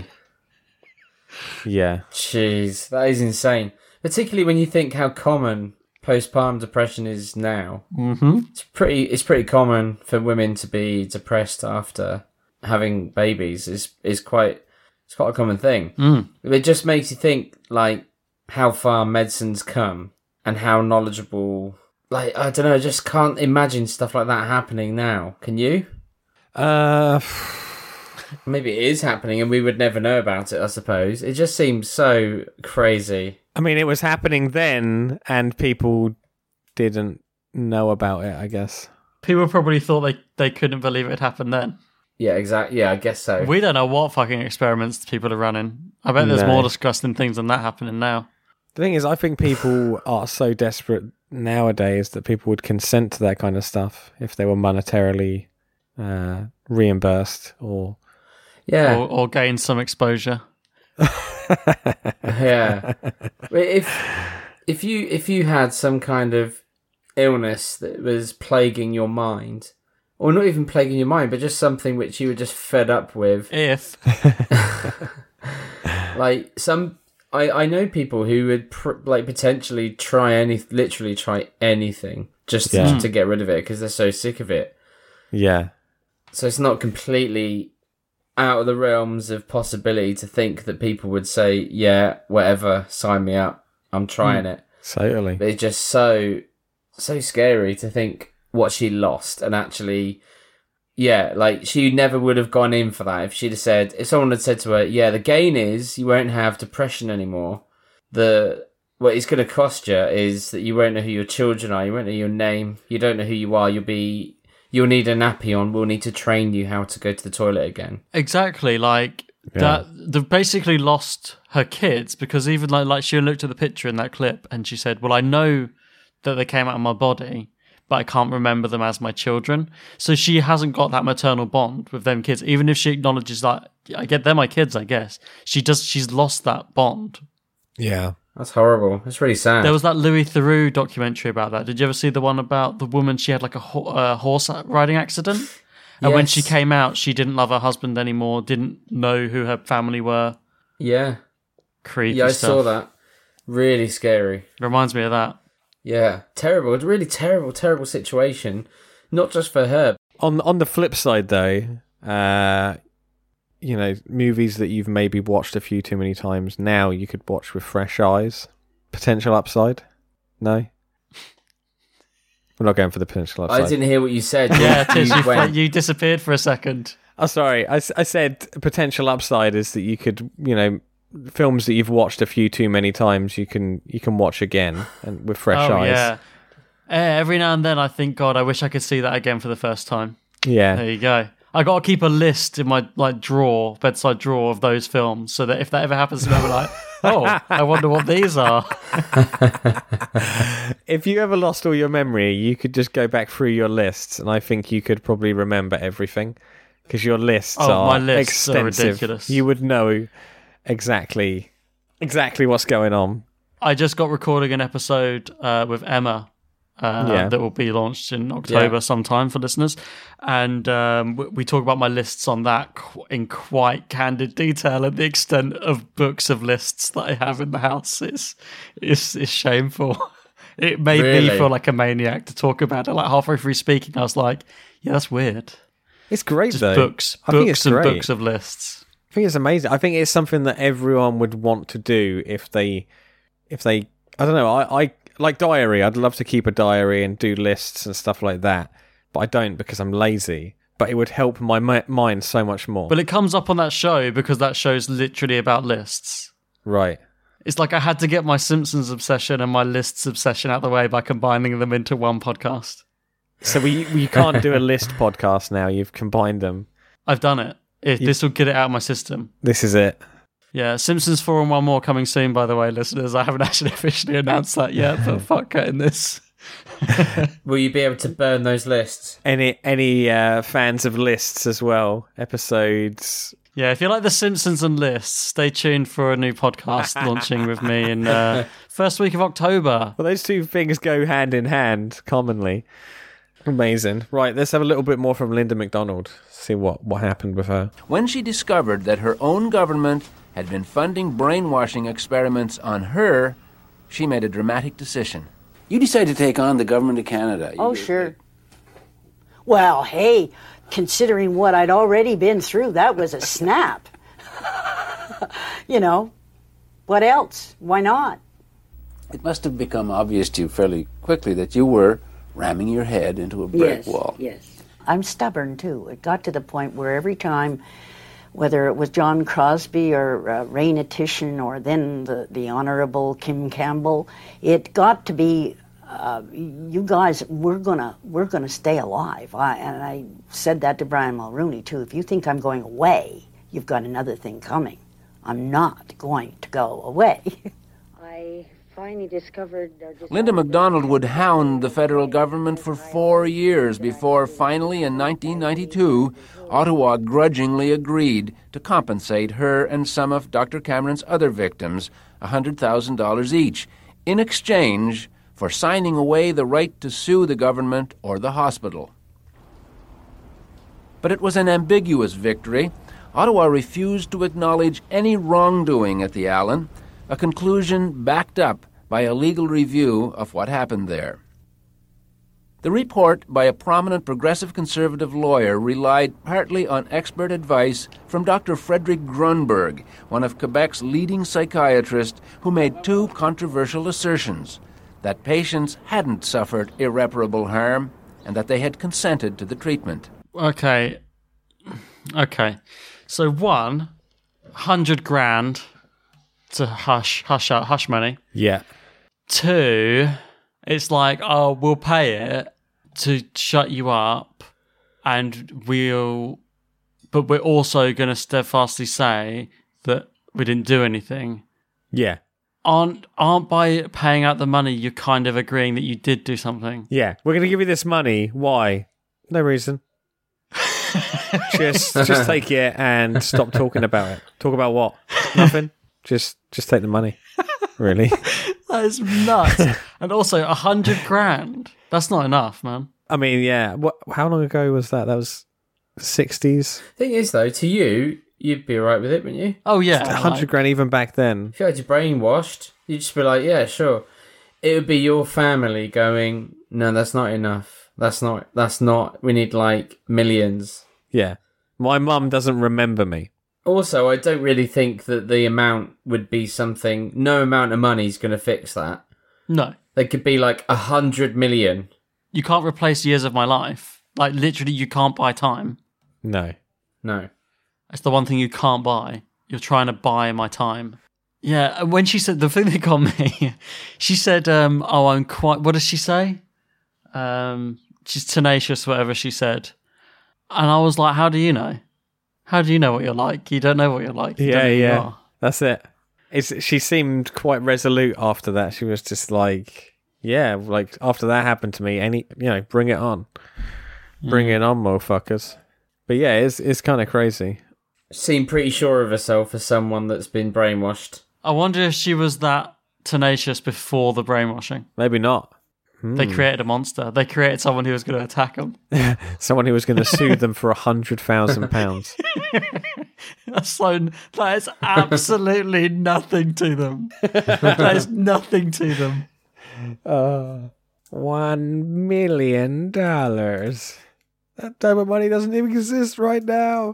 Yeah. Jeez, that is insane. Particularly when you think how common postpartum depression is now. Mm-hmm. It's pretty. It's pretty common for women to be depressed after having babies. Is is quite. It's quite a common thing. Mm. It just makes you think like how far medicine's come and how knowledgeable. Like I don't know. I just can't imagine stuff like that happening now. Can you? Uh. Maybe it is happening and we would never know about it, I suppose. It just seems so crazy. I mean, it was happening then, and people didn't know about it, I guess. People probably thought they, they couldn't believe it had happened then. Yeah, exactly. Yeah, I guess so. We don't know what fucking experiments people are running. I bet there's No. more disgusting things than that happening now. The thing is, I think people are so desperate nowadays that people would consent to that kind of stuff if they were monetarily uh, reimbursed or... Yeah. Or, or gain some exposure. Yeah. If if you if you had some kind of illness that was plaguing your mind, or not even plaguing your mind, but just something which you were just fed up with. If like some, I, I know people who would pr- like potentially try any, literally try anything just Yeah. to, to get rid of it because they're so sick of it. Yeah. So it's not completely out of the realms of possibility to think that people would say, yeah, whatever, sign me up, I'm trying Mm. it. Totally. But it's just so, so scary to think what she lost and actually, yeah, like she never would have gone in for that if she'd have said, if someone had said to her, yeah, the gain is you won't have depression anymore. The, what it's going to cost you is that you won't know who your children are, you won't know your name, you don't know who you are, you'll be, you'll need a nappy on, we'll need to train you how to go to the toilet again. Exactly, like Yeah. that. They've basically lost her kids because even like like she looked at the picture in that clip and she said, "Well, I know that they came out of my body, but I can't remember them as my children." So she hasn't got that maternal bond with them kids, even if she acknowledges that I get they're my kids. I guess she does. She's lost that bond. Yeah. That's horrible. It's really sad. There was that Louis Theroux documentary about that. Did you ever see the one about the woman? She had like a ho- uh, horse riding accident. And when Yes. she came out, she didn't love her husband anymore, didn't know who her family were. Yeah. Creepy Yeah, I stuff. saw that. Really scary. Reminds me of that. Yeah. Terrible. It's a really terrible, terrible situation. Not just for her. On on the flip side, though, uh, you know, movies that you've maybe watched a few too many times, now you could watch with fresh eyes. Potential upside? No? We're not going for the potential upside. I didn't hear what you said. Yeah, Tish, you, went- you disappeared for a second. Oh, sorry. I, s- I said potential upside is that you could, you know, films that you've watched a few too many times, you can you can watch again and with fresh oh, eyes. yeah. Eh, every now and then I think, God, I wish I could see that again for the first time. Yeah. There you go. I got to keep a list in my like drawer, bedside drawer of those films, so that if that ever happens to me, I'm like, oh, I wonder what these are. If you ever lost all your memory, you could just go back through your lists, and I think you could probably remember everything because your lists Oh, are my lists are extensive. ridiculous. You would know exactly exactly what's going on. I just got recording an episode uh, with Emma uh, Yeah. that will be launched in October Yeah. sometime for listeners. And um, we, we talk about my lists on that qu- in quite candid detail, and the extent of books of lists that I have in the house is is, is shameful. It made me Really? feel like a maniac to talk about it. Like halfway through speaking, I was like, yeah, that's weird. It's great Just though. books, I think books it's and great. books of lists. I think it's amazing. I think it's something that everyone would want to do if they, if they. I don't know. I, I like diary. I'd love to keep a diary and do lists and stuff like that, but I don't because I'm lazy. But it would help my mi- mind so much more. But it comes up on that show because that show's literally about lists. Right. It's like I had to get my Simpsons obsession and my lists obsession out of the way by combining them into one podcast. So we we can't do a list podcast now. You've combined them. I've done it. If You- this will get it out of my system. This is it. Yeah, Simpsons four and one more coming soon, by the way, listeners. I haven't actually officially announced that yet, but fuck cutting this. Will you be able to burn those lists? Any any uh, fans of lists as well? Episodes. Yeah, if you like The Simpsons and lists, stay tuned for a new podcast launching with me in uh, first week of October. Well, those two things go hand in hand commonly. Amazing. Right, let's have a little bit more from Linda McDonald. See what, what happened with her. When she discovered that her own government had been funding brainwashing experiments on her, she made a dramatic decision. You decided to take on the government of Canada. Oh, You- sure. Well, hey, considering what I'd already been through, that was a snap. You know, what else? Why not? It must have become obvious to you fairly quickly that you were ramming your head into a brick Yes, wall. yes. I'm stubborn, too. It got to the point where every time, whether it was John Crosby or uh, Raina Titian or then the, the Honorable Kim Campbell, it got to be, uh, you guys, we're gonna we're gonna stay alive. I, and I said that to Brian Mulrooney, too. If you think I'm going away, you've got another thing coming. I'm not going to go away. I finally discovered... Linda McDonald would hound the federal government for four years before finally in nineteen ninety-two, Ottawa grudgingly agreed to compensate her and some of Doctor Cameron's other victims one hundred thousand dollars each in exchange for signing away the right to sue the government or the hospital. But it was an ambiguous victory. Ottawa refused to acknowledge any wrongdoing at the Allen, a conclusion backed up by a legal review of what happened there. The report by a prominent progressive conservative lawyer relied partly on expert advice from Doctor Frederick Grunberg, one of Quebec's leading psychiatrists, who made two controversial assertions: that patients hadn't suffered irreparable harm and that they had consented to the treatment. Okay. Okay. So one, hundred grand to hush, hush out, hush money. Yeah. Two, it's like, oh, we'll pay it to shut you up, and we'll, but we're also going to steadfastly say that we didn't do anything. Yeah. Aren't aren't by paying out the money, you're kind of agreeing that you did do something? Yeah. We're going to give you this money. Why? No reason. just just take it and stop talking about it. Talk about what? Nothing. Just just take the money. Really? That is nuts. And also a hundred grand. That's not enough, man. I mean, yeah. What? How long ago was that? That was sixties. Thing is, though, to you, you'd be alright with it, wouldn't you? Oh yeah, a hundred like, grand even back then. If you had your brain washed, you'd just be like, yeah, sure. It would be your family going, no, that's not enough. That's not. That's not. We need like millions. Yeah. My mum doesn't remember me. Also, I don't really think that the amount would be something... No amount of money is going to fix that. No. They could be like a hundred million. You can't replace years of my life. Like, literally, you can't buy time. No. No. That's the one thing you can't buy. You're trying to buy my time. Yeah, and when she said... The thing that got me... She said, um, oh, I'm quite... What does she say? Um, she's tenacious, whatever she said. And I was like, how do you know? How do you know what you're like? You don't know what you're like. You yeah, don't know yeah. you are. That's it. It's, she seemed quite resolute after that. She was just like, yeah, like after that happened to me, any, you know, bring it on. Bring mm. it on, motherfuckers. But yeah, it's it's kind of crazy. Seemed pretty sure of herself as someone that's been brainwashed. I wonder if she was that tenacious before the brainwashing. Maybe not. Hmm. They created a monster. They created someone who was going to attack them. Someone who was going to sue them for a hundred thousand pounds. So that is absolutely nothing to them. That is nothing to them. Uh, one million dollars. That type of money doesn't even exist right now.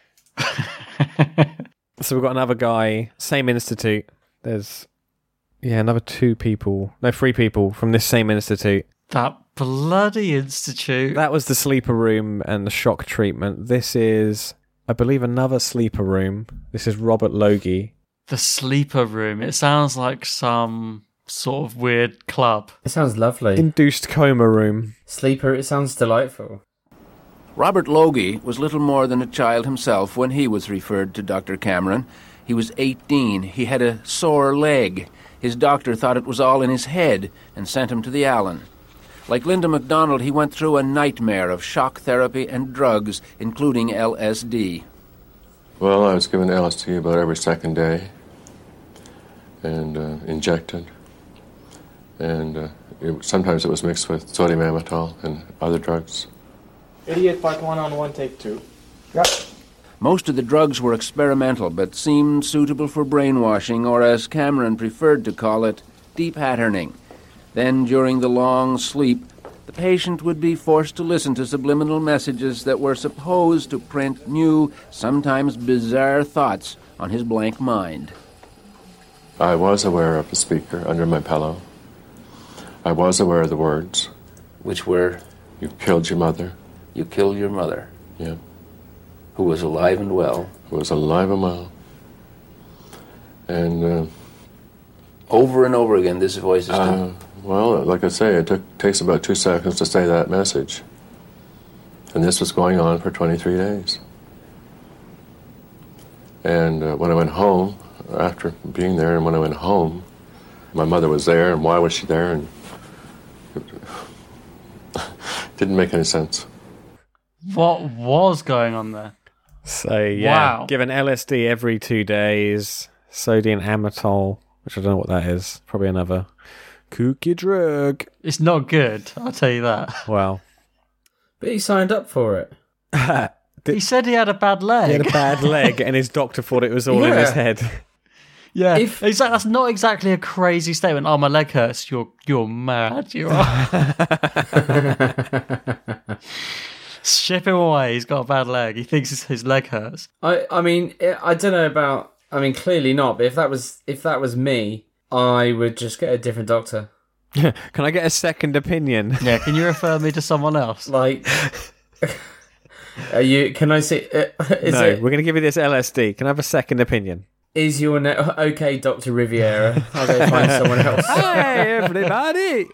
So we've got another guy, same institute. There's. Yeah, another two people, no, three people from this same institute. That bloody institute. That was the sleeper room and the shock treatment. This is, I believe, another sleeper room. This is Robert Logie. The sleeper room. It sounds like some sort of weird club. It sounds lovely. Induced coma room. Sleeper, it sounds delightful. Robert Logie was little more than a child himself when he was referred to Doctor Cameron. He was eighteen. He had a sore leg. His doctor thought it was all in his head and sent him to the Allen. Like Linda MacDonald, he went through a nightmare of shock therapy and drugs, including L S D. Well, I was given L S D about every second day and uh, injected. And uh, it, sometimes it was mixed with sodium amytal and other drugs. Idiot, part one on one, take two. Yep. Most of the drugs were experimental, but seemed suitable for brainwashing, or as Cameron preferred to call it, de-patterning. Then, during the long sleep, the patient would be forced to listen to subliminal messages that were supposed to print new, sometimes bizarre thoughts on his blank mind. I was aware of the speaker under my pillow. I was aware of the words. Which were? You killed your mother. You killed your mother. Yeah. Who was alive and well. Who was alive and well. And... Uh, over and over again, this voice is... Uh, well, like I say, it took, takes about two seconds to say that message. And this was going on for twenty-three days. And uh, when I went home, after being there, and when I went home, my mother was there, and why was she there? And it didn't make any sense. What was going on there? So, yeah, wow. given L S D every two days, sodium amytal which I don't know what that is. Probably another kooky drug. It's not good, I'll tell you that. Well. But he signed up for it. He said he had a bad leg. He had a bad leg, and his doctor thought it was all yeah. in his head. Yeah, if, exactly. That's not exactly a crazy statement. Oh, my leg hurts. You're you're mad. You are. Ship him away. He's got a bad leg. He thinks his, his leg hurts. I I mean I don't know about. I mean clearly not. But if that was if that was me, I would just get a different doctor. Can I get a second opinion? Yeah. Can you refer me to someone else? Like. Are you? Can I see? Uh, is no, it, we're going to give you this L S D. Can I have a second opinion? Is your ne- okay, Doctor Riviera? I'll go find someone else. Hey, everybody!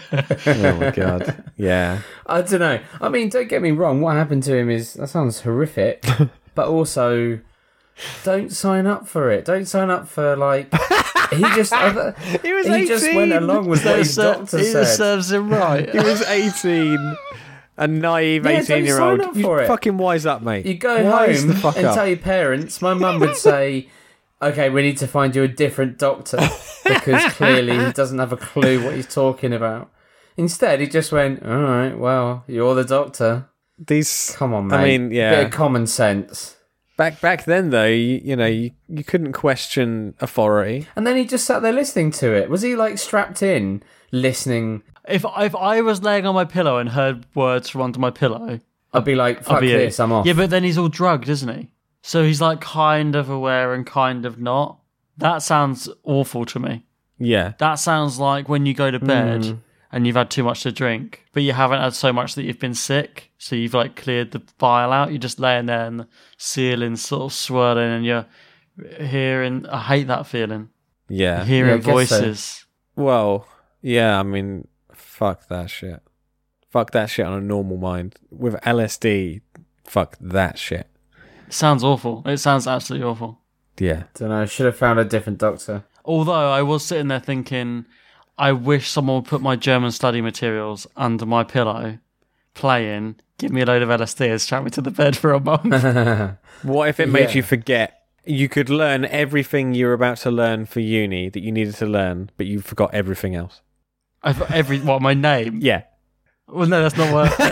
Oh my god! Yeah. I don't know. I mean, don't get me wrong. What happened to him is that sounds horrific, but also don't sign up for it. Don't sign up for like he just. Uh, he was. He eighteen. just went along with what his doctor he said. serves him right. He was eighteen. A naive eighteen-year-old. Yeah, you it. fucking wise up, mate. You go wise home the fuck and up. tell your parents. My mum would say, okay, we need to find you a different doctor because clearly he doesn't have a clue what he's talking about. Instead, he just went, all right, well, you're the doctor. These, Come on, mate. I mean, yeah. Bit of common sense. Back back then, though, you, you know, you, you couldn't question authority. And then he just sat there listening to it. Was he, like, strapped in, listening? If if I was laying on my pillow and heard words from under my pillow, I'd be like, fuck be this, I'm off. Yeah, but then he's all drugged, isn't he? So he's like kind of aware and kind of not. That sounds awful to me. Yeah. That sounds like when you go to bed Mm. and you've had too much to drink, but you haven't had so much that you've been sick, so you've like cleared the bile out. You're just laying there and the ceiling's sort of swirling and you're hearing, I hate that feeling. Yeah. Hearing Yeah, I guess so. voices. Well, yeah, I mean, fuck that shit. Fuck that shit on a normal mind. With L S D, fuck that shit. It sounds awful. It sounds absolutely awful. Yeah. Don't know, I should have found a different doctor. Although I was sitting there thinking, I wish someone would put my German study materials under my pillow, playing, give me a load of L S D and strap me to the bed for a month. What if it made Yeah. you forget? You could learn everything you were about to learn for uni that you needed to learn, but you forgot everything else. I've got every, what, my name? Yeah. Well, no, that's not worth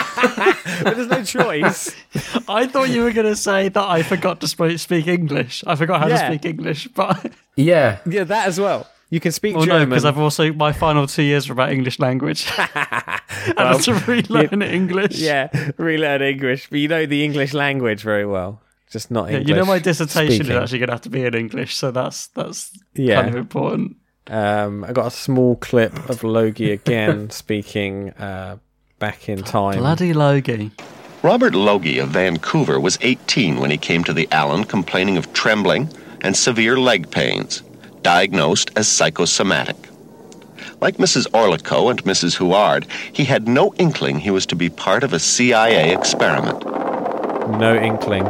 it. But there's no choice. I thought you were going to say that I forgot to sp- speak English. I forgot how Yeah. to speak English, but... Yeah. Yeah, that as well. You can speak Well, no, German. because I've also, my final two years were about English language. I had to relearn English. Yeah, relearn English. But you know the English language very well. Just not Yeah, English. you know, my dissertation speaking. is actually going to have to be in English, so that's that's Yeah. kind of important. Um, I got a small clip of Logie again speaking uh, back in time. Bloody Logie. Robert Logie of Vancouver was eighteen when he came to the Allen complaining of trembling and severe leg pains, diagnosed as psychosomatic. Like Missus Orlico and Missus Huard, he had no inkling he was to be part of a C I A experiment. No inkling.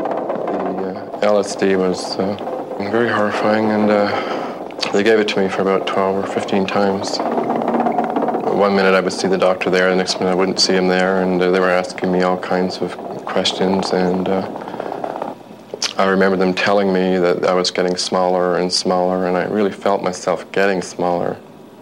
The uh, L S D was uh, very horrifying, and uh, they gave it to me for about twelve or fifteen times. One minute I would see the doctor there, the next minute I wouldn't see him there, and uh, they were asking me all kinds of questions, and uh, I remember them telling me that I was getting smaller and smaller, and I really felt myself getting smaller.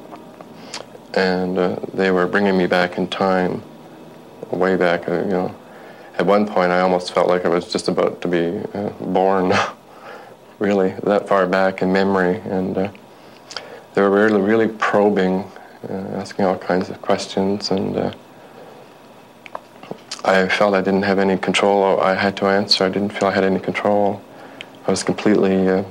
And uh, they were bringing me back in time, way back, uh, you know. At one point, I almost felt like I was just about to be uh, born, really, that far back in memory. And uh, they were really, really probing, uh, asking all kinds of questions. And uh, I felt I didn't have any control. I had to answer. I didn't feel I had any control. I was completely, uh,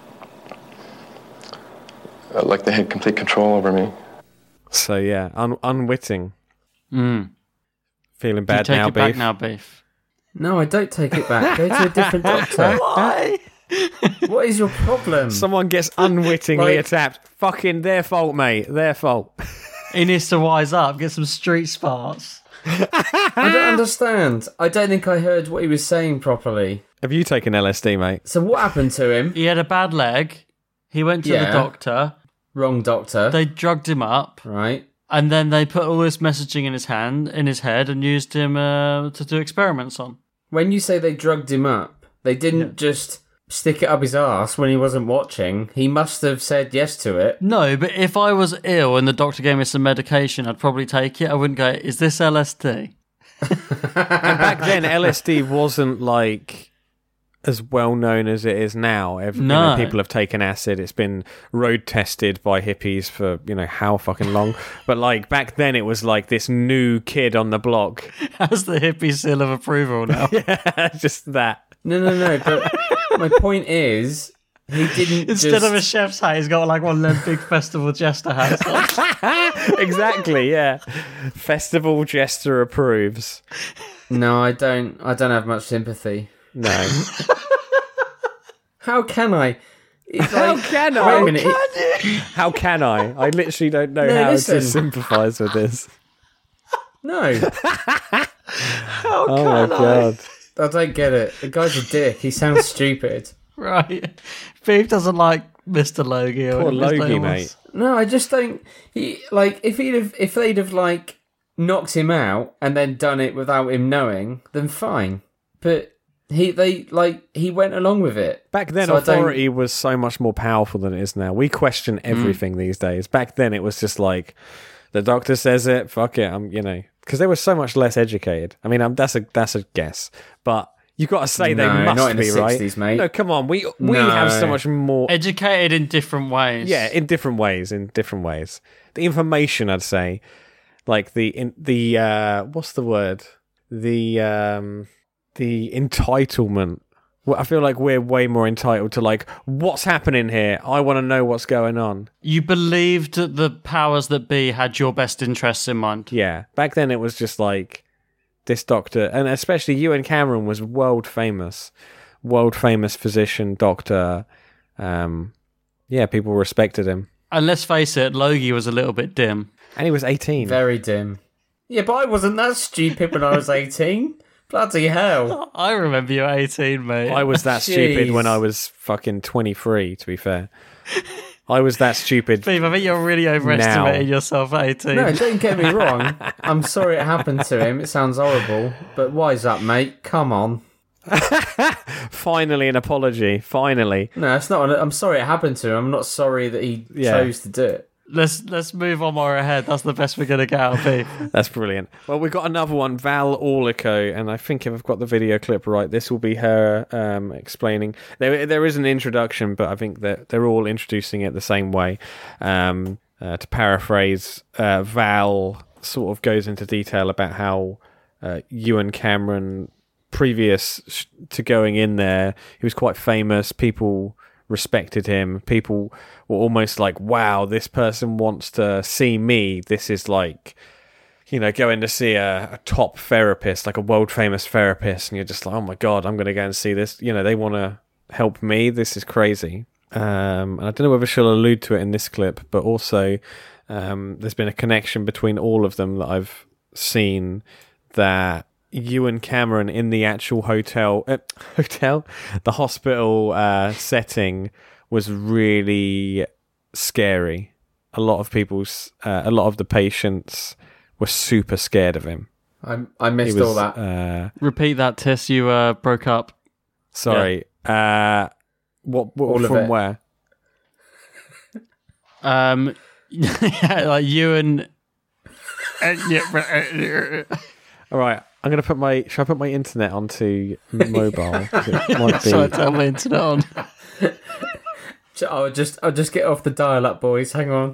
like they had complete control over me. So yeah, un- unwitting. Mm. Feeling Do you bad take now, it back Beef. now, Beef? No, I don't take it back. Go to a different doctor. Why? What is your problem? Someone gets unwittingly Like- attacked. Fucking their fault, mate. Their fault. He needs to wise up, get some street smarts. I don't understand. I don't think I heard what he was saying properly. Have you taken L S D, mate? So what happened to him? He had a bad leg. He went to Yeah. the doctor. Wrong doctor. They drugged him up. Right. And then they put all this messaging in his hand, in his head, and used him uh, to do experiments on. When you say they drugged him up, they didn't Yeah. just stick it up his arse when he wasn't watching. He must have said yes to it. No, but if I was ill and the doctor gave me some medication, I'd probably take it. I wouldn't go, is this L S D? And back then, L S D wasn't like as well known as it is now. Every, no. you know, people have taken acid. It's been road tested by hippies for, you know, how fucking long. But like back then it was like this new kid on the block. How's the hippie seal of approval now? Yeah, just that. No, no, no. But my point is, he didn't Instead just... of a chef's hat, he's got like one of them big festival jester hats. Exactly, yeah. Festival jester approves. No, I don't. I don't have much sympathy. No. How can I? It's How like, can I? Wait a minute. How can I? I literally don't know No, how listen. to sympathise with this. No. How Oh can my I? god. I don't get it. The guy's a dick. He sounds stupid. Right. Beef doesn't like Mister Logie. Or Poor whatever his Logie, name mate. was. No, I just don't. He like if he'd have if they'd have like knocked him out and then done it without him knowing, then fine. But he they like he went along with it. Back then, So I don't- authority was so much more powerful than it is now. We question everything these days. Back then, it was just like the doctor says it. Fuck it. I'm, you know, because they were so much less educated. I mean, um, that's a that's a guess, but you've got to say they No, must not in the be right. sixties, mate. No, come on. We we No. have so much more. Educated in different ways. Yeah, in different ways. In different ways. The information, I'd say, like the in the uh, what's the word? The um, the entitlement. Well, I feel like we're way more entitled to like what's happening here. I want to know what's going on. You believed that the powers that be had your best interests in mind. Yeah, back then it was just like this doctor, and especially Ewan Cameron was world famous, world famous physician, doctor. Um, yeah, people respected him, And let's face it, Logie was a little bit dim. and he was eighteen. Very dim. Yeah, but I wasn't that stupid when I was eighteen. Bloody hell. I remember you at eighteen, mate. I was that stupid Jeez. when I was fucking twenty-three, to be fair. I was that stupid. Steve, I think you're really overestimating yourself at eighteen. No, don't get me wrong. I'm sorry it happened to him. It sounds horrible. But wise up, mate. Come on. Finally, an apology. Finally. No, it's not. An, I'm sorry it happened to him. I'm not sorry that he Yeah. chose to do it. Let's let's move on more ahead. That's the best we're going to get out of Beef. That's brilliant. Well, we've got another one, Val Orlico, and I think if I've got the video clip right, this will be her um, explaining. There, there is an introduction, but I think that they're all introducing it the same way. Um, uh, to paraphrase, uh, Val sort of goes into detail about how uh, Ewan Cameron, previous sh- to going in there, he was quite famous. People respected him. People were almost like, wow, this person wants to see me. This is like, you know, going to see a, a top therapist, like a world famous therapist, and you're just like, oh my god, I'm going to go and see this. You know, they want to help me. This is crazy. Um, and I don't know whether she'll allude to it in this clip, but also um, there's been a connection between all of them that I've seen, that Ewan Cameron in the actual hotel, uh, hotel, the hospital uh, setting was really scary. A lot of people's, uh, a lot of the patients were super scared of him. I I missed He was, all that. Uh, Repeat that, Tess. You uh, broke up. sorry. Uh, what, what All of from it. where? Um, yeah, like you and. uh, All right. I'm gonna put my. Should I put my internet onto mobile? 'Cause it might be. Shall I turn my internet on? I'll just I'll just get off the dial up, boys. Hang on.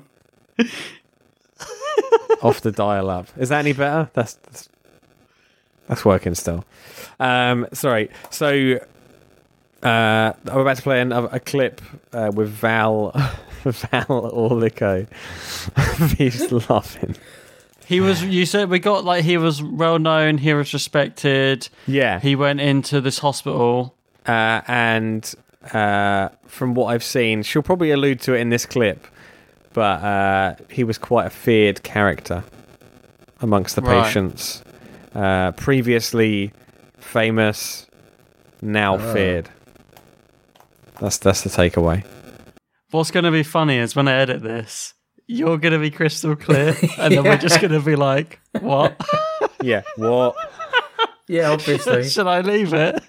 Off the dial-up. Is that any better? That's that's, that's working still. Um, sorry. So uh, I'm about to play another a clip uh, with Val Val Orlico. He's laughing. He was. You said we got like he was well known. He was respected. Yeah. He went into this hospital. Uh, and uh, from what I've seen, she'll probably allude to it in this clip, but uh, he was quite a feared character amongst the Right. patients. Uh, previously famous, now Oh. feared. That's that's the takeaway. What's going to be funny is when I edit this, you're going to be crystal clear, and then we're just going to be like, "What? Yeah, what? Yeah, obviously. Should I leave it?"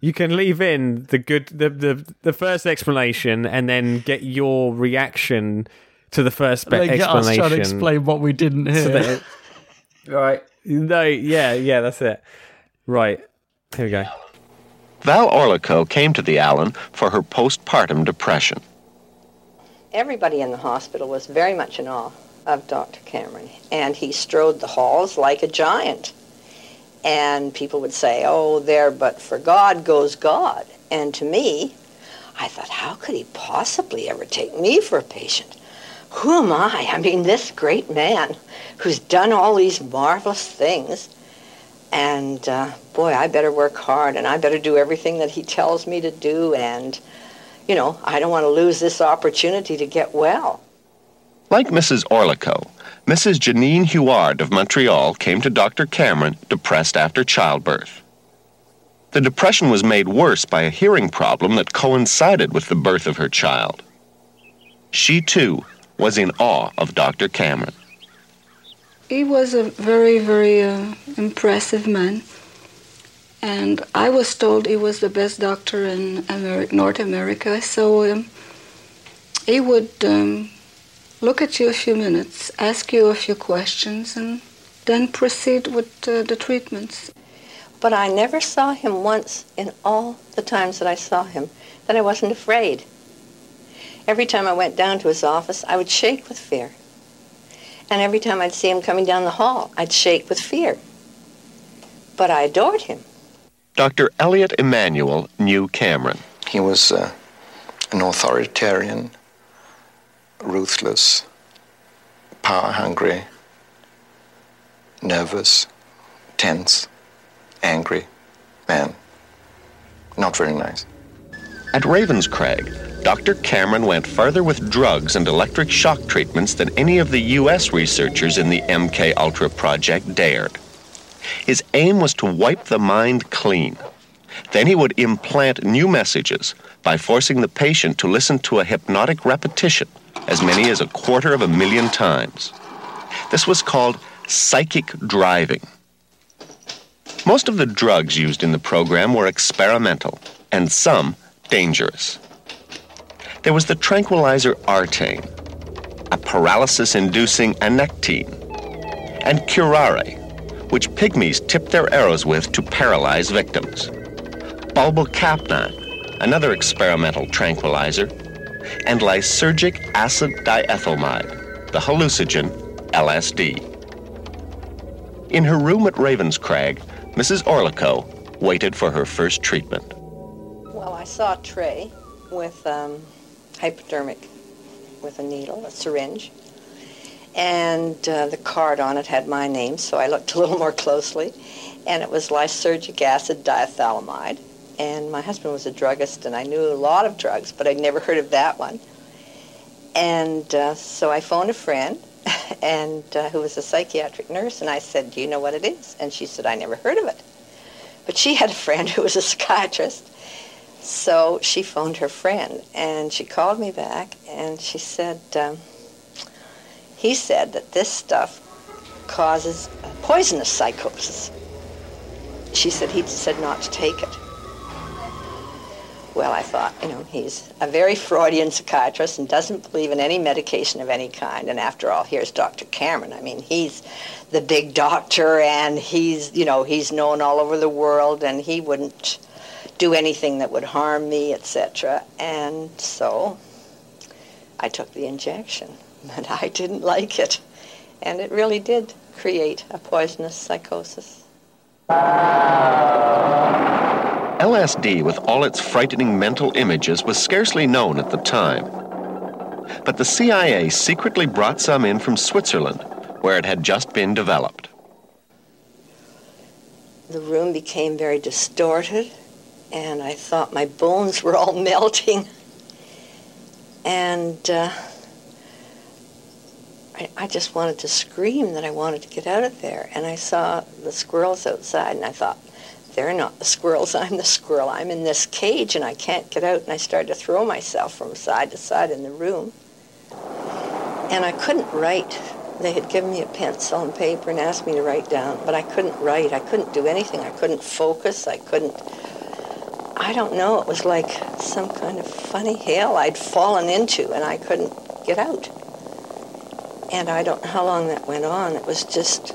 You can leave in the good, the, the, the first explanation, and then get your reaction to the first be- explanation. Get us trying to explain what we didn't hear. So it, right. No. Yeah. Yeah. That's it. Right. Here we go. Val Orlico came to the Allen for her postpartum depression. Everybody in the hospital was very much in awe of Doctor Cameron, and he strode the halls like a giant. And people would say, oh, there but for God goes God. And to me, I thought, how could he possibly ever take me for a patient? Who am I? I mean, this great man who's done all these marvelous things. And, uh, boy, I better work hard, and I better do everything that he tells me to do. And, you know, I don't want to lose this opportunity to get well. Like Missus Orlico, Missus Janine Huard of Montreal came to Doctor Cameron depressed after childbirth. The depression was made worse by a hearing problem that coincided with the birth of her child. She, too, was in awe of Doctor Cameron. He was a very, very uh, impressive man. And I was told he was the best doctor in Ameri- North America. So um, he would... Um, look at you a few minutes, ask you a few questions, and then proceed with uh, the treatments. But I never saw him once in all the times that I saw him that I wasn't afraid. Every time I went down to his office, I would shake with fear. And every time I'd see him coming down the hall, I'd shake with fear. But I adored him. Doctor Elliot Emanuel knew Cameron. He was uh, an authoritarian, ruthless, power-hungry, nervous, tense, angry man. Not very nice. At Ravenscraig, Doctor Cameron went further with drugs and electric shock treatments than any of the U S researchers in the M K Ultra project dared. His aim was to wipe the mind clean. Then he would implant new messages by forcing the patient to listen to a hypnotic repetition as many as a quarter of a million times. This was called psychic driving. Most of the drugs used in the program were experimental, and some dangerous. There was the tranquilizer Artane, a paralysis-inducing Anectine, and Curare, which pygmies tipped their arrows with to paralyze victims. Bulbocapnan, another experimental tranquilizer, and lysergic acid diethylmide, the hallucinogen L S D. In her room at Ravenscraig, Missus Orlico waited for her first treatment. Well, I saw a tray with um, hypodermic, with a needle, a syringe, and uh, the card on it had my name, so I looked a little more closely, and it was lysergic acid diethylamide. And my husband was a druggist, and I knew a lot of drugs, but I'd never heard of that one. And uh, so I phoned a friend, and uh, who was a psychiatric nurse, and I said, do you know what it is? And she said, I never heard of it. But she had a friend who was a psychiatrist, so she phoned her friend, and she called me back, and she said, um, he said that this stuff causes poisonous psychosis. She said he said not to take it. Well, I thought, you know, he's a very Freudian psychiatrist and doesn't believe in any medication of any kind. And after all, here's Doctor Cameron. I mean, he's the big doctor, and he's, you know, he's known all over the world, and he wouldn't do anything that would harm me, et cetera. And so I took the injection, but I didn't like it. And it really did create a poisonous psychosis. L S D, with all its frightening mental images, was scarcely known at the time. But the C I A secretly brought some in from Switzerland, where it had just been developed. The room became very distorted, and I thought my bones were all melting. And uh, I, I just wanted to scream that I wanted to get out of there. And I saw the squirrels outside, and I thought, they're not the squirrels, I'm the squirrel. I'm in this cage, and I can't get out. And I started to throw myself from side to side in the room. And I couldn't write. They had given me a pencil and paper and asked me to write down, but I couldn't write. I couldn't do anything. I couldn't focus. I couldn't... I don't know, it was like some kind of funny hell I'd fallen into and I couldn't get out. And I don't know how long that went on. It was just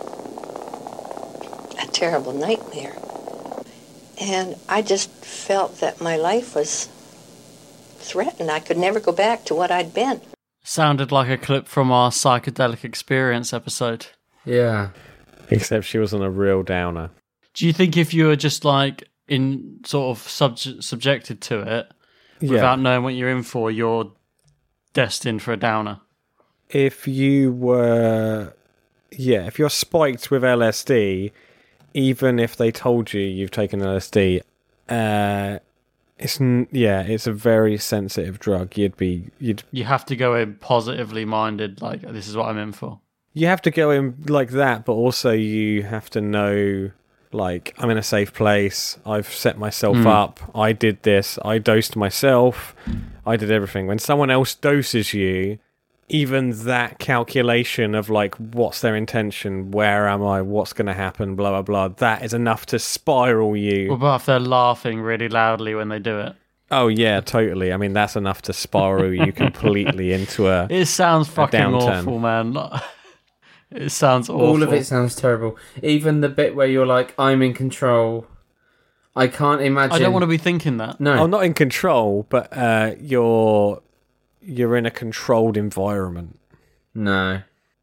a terrible nightmare. And I just felt that my life was threatened. I could never go back to what I'd been. Sounded like a clip from our psychedelic experience episode. Yeah. Except she wasn't a real downer. Do you think if you were just like in sort of sub- subjected to it Yeah. without knowing what you're in for, you're destined for a downer? If you were, yeah, if you're spiked with L S D, even if they told you you've taken L S D, uh, it's n- yeah, it's a very sensitive drug. You'd be, you'd, You have to go in positively minded, like, this is what I'm in for. you have to go in like that, but also you have to know, like, I'm in a safe place. I've set myself Mm. up. I did this. I dosed myself. I did everything. When someone else doses you, even that calculation of like, what's their intention? Where am I? What's going to happen? Blah, blah, blah. That is enough to spiral you. What about if they're laughing really loudly when they do it? Oh, yeah, totally. I mean, that's enough to spiral you completely into a It sounds a fucking downturn. awful, man. It sounds awful. All of it sounds terrible. Even the bit where you're like, I'm in control. I can't imagine. I don't want to be thinking that. No. Oh, not in control, but uh, you're you're in a controlled environment. No.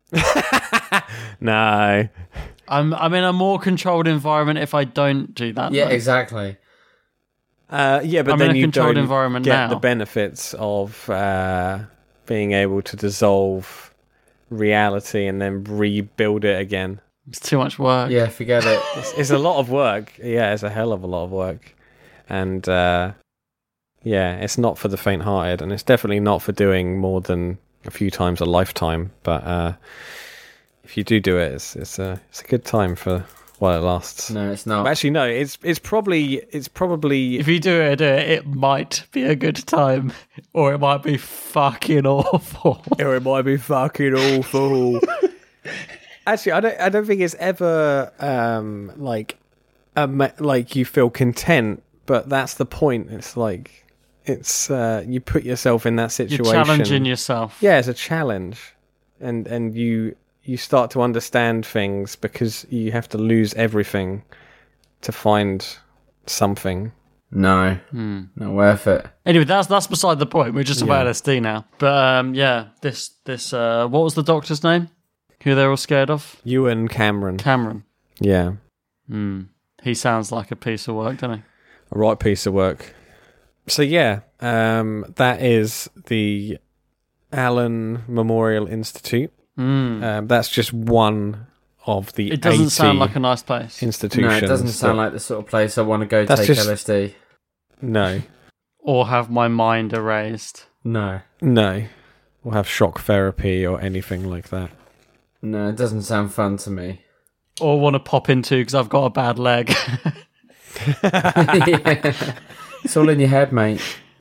No. I'm I'm in a more controlled environment if I don't do that. Yeah, though. exactly. Uh, yeah, but I'm then in a you controlled don't environment get now. the benefits of uh, being able to dissolve reality and then rebuild it again. It's too much work. Yeah, forget it. It's, it's a lot of work. Yeah, it's a hell of a lot of work. And uh, yeah, it's not for the faint-hearted, and it's definitely not for doing more than a few times a lifetime. But uh, if you do do it, it's it's a it's a good time for while it lasts. No, it's not. But actually, no, it's it's probably it's probably If you do it, do it, it might be a good time, or it might be fucking awful. or it might be fucking awful. Actually, I don't I don't think it's ever um, like um, like you feel content, but that's the point. It's like it's uh, you put yourself in that situation. You're challenging yourself. Yeah, it's a challenge, and and you you start to understand things because you have to lose everything to find something. No, Hmm. not worth it. Anyway, that's that's beside the point. We're just about Yeah. L S D now. But um, yeah, this this uh, what was the doctor's name? Who they're all scared of? Ewan Cameron. Cameron. Yeah, Hmm. He sounds like a piece of work, doesn't he? a right piece of work. So yeah, um, that is the Allen Memorial Institute. Mm. Um, that's just one of the It doesn't eighty sound like a nice place. institutions. No, it doesn't sound that- like the sort of place I want to go That's take just- L S D. No, Or have my mind erased. No. no, or have shock therapy or anything like that. No, it doesn't sound fun to me. Or want to pop into because I've got a bad leg. Yeah. It's all in your head, mate.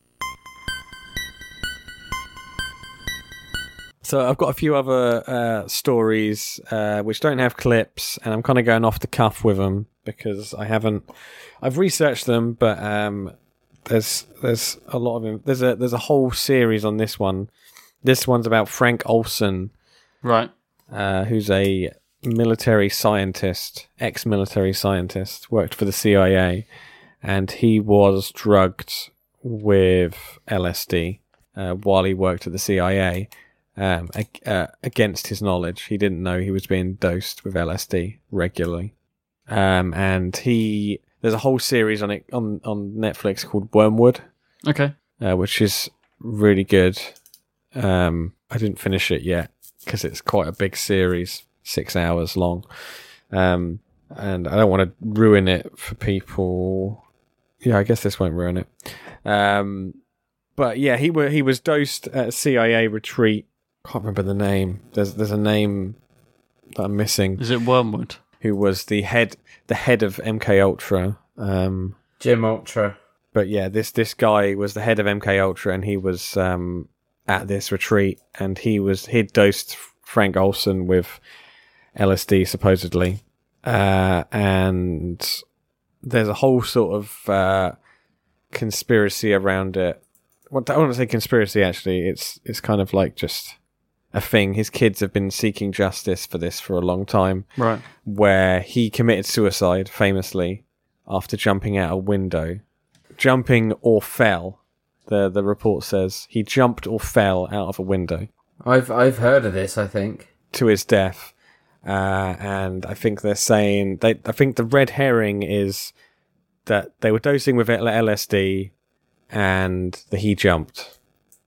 So I've got a few other uh, stories uh, which don't have clips, and I'm kind of going off the cuff with them because I haven't. I've researched them, but um, there's there's a lot of them. There's a there's a whole series on this one. This one's about Frank Olson, Right. uh, who's a military scientist, ex-military scientist, worked for the C I A, and he was drugged with L S D uh, while he worked at the C I A. Um, ag- uh, against his knowledge, he didn't know he was being dosed with L S D regularly. Um, and he there's a whole series on it on on Netflix called Wormwood, Okay. uh, which is really good. Um, I didn't finish it yet because it's quite a big series, six hours long. Um, and I don't want to ruin it for people. Yeah, I guess this won't ruin it. Um, but yeah, he were he was dosed at a C I A retreat. Can't remember the name. There's there's a name that I'm missing. Is it Wormwood? Who was the head the head of M K Ultra? Um, Jim Ultra. But yeah, this this guy was the head of M K Ultra, and he was um, at this retreat, and he was he'd dosed Frank Olson with L S D supposedly, uh, and there's a whole sort of uh, conspiracy around it. Well, I wouldn't say conspiracy, actually. It's it's kind of like just a thing. His kids have been seeking justice for this for a long time. Right. Where he committed suicide, famously, after jumping out a window. Jumping or fell, the the report says. He jumped or fell out of a window. I've I've heard of this, I think. To his death. Uh, and I think they're saying... they. I think the red herring is that they were dosing with L S D and that he jumped.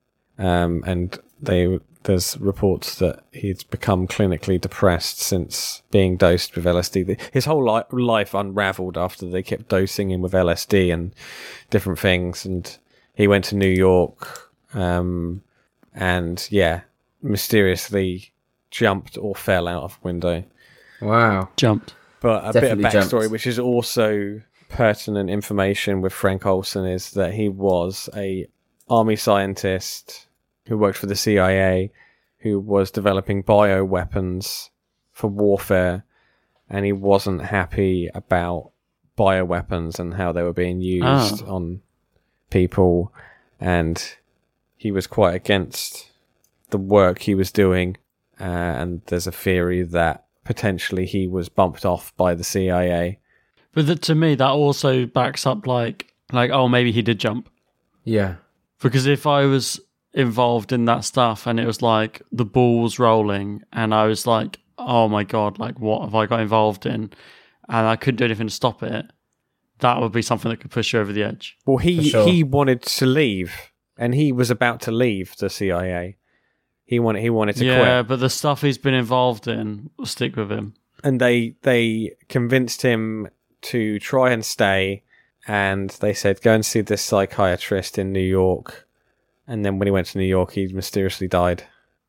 Um, and they there's reports that he's become clinically depressed since being dosed with L S D. His whole li- life unravelled after they kept dosing him with L S D and different things. And he went to New York um, and, yeah, mysteriously jumped or fell out of a window. Wow. Jumped. But a Definitely bit of backstory, jumped. which is also pertinent information with Frank Olson, is that he was a army scientist who worked for the C I A, who was developing bioweapons for warfare, and he wasn't happy about bioweapons and how they were being used Oh. on people, and he was quite against the work he was doing, uh, and there's a theory that potentially he was bumped off by the C I A. But that, to me, that also backs up like, like, oh, maybe he did jump. Yeah. Because if I was involved in that stuff and it was like the ball's rolling and I was like, oh my God, like what have I got involved in? And I couldn't do anything to stop it. That would be something that could push you over the edge. Well, he, sure. he wanted to leave, and he was about to leave the C I A. He wanted he wanted to yeah, quit. but the stuff he's been involved in will stick with him. And they they convinced him to try and stay, and they said, go and see this psychiatrist in New York. And then when he went to New York, he mysteriously died.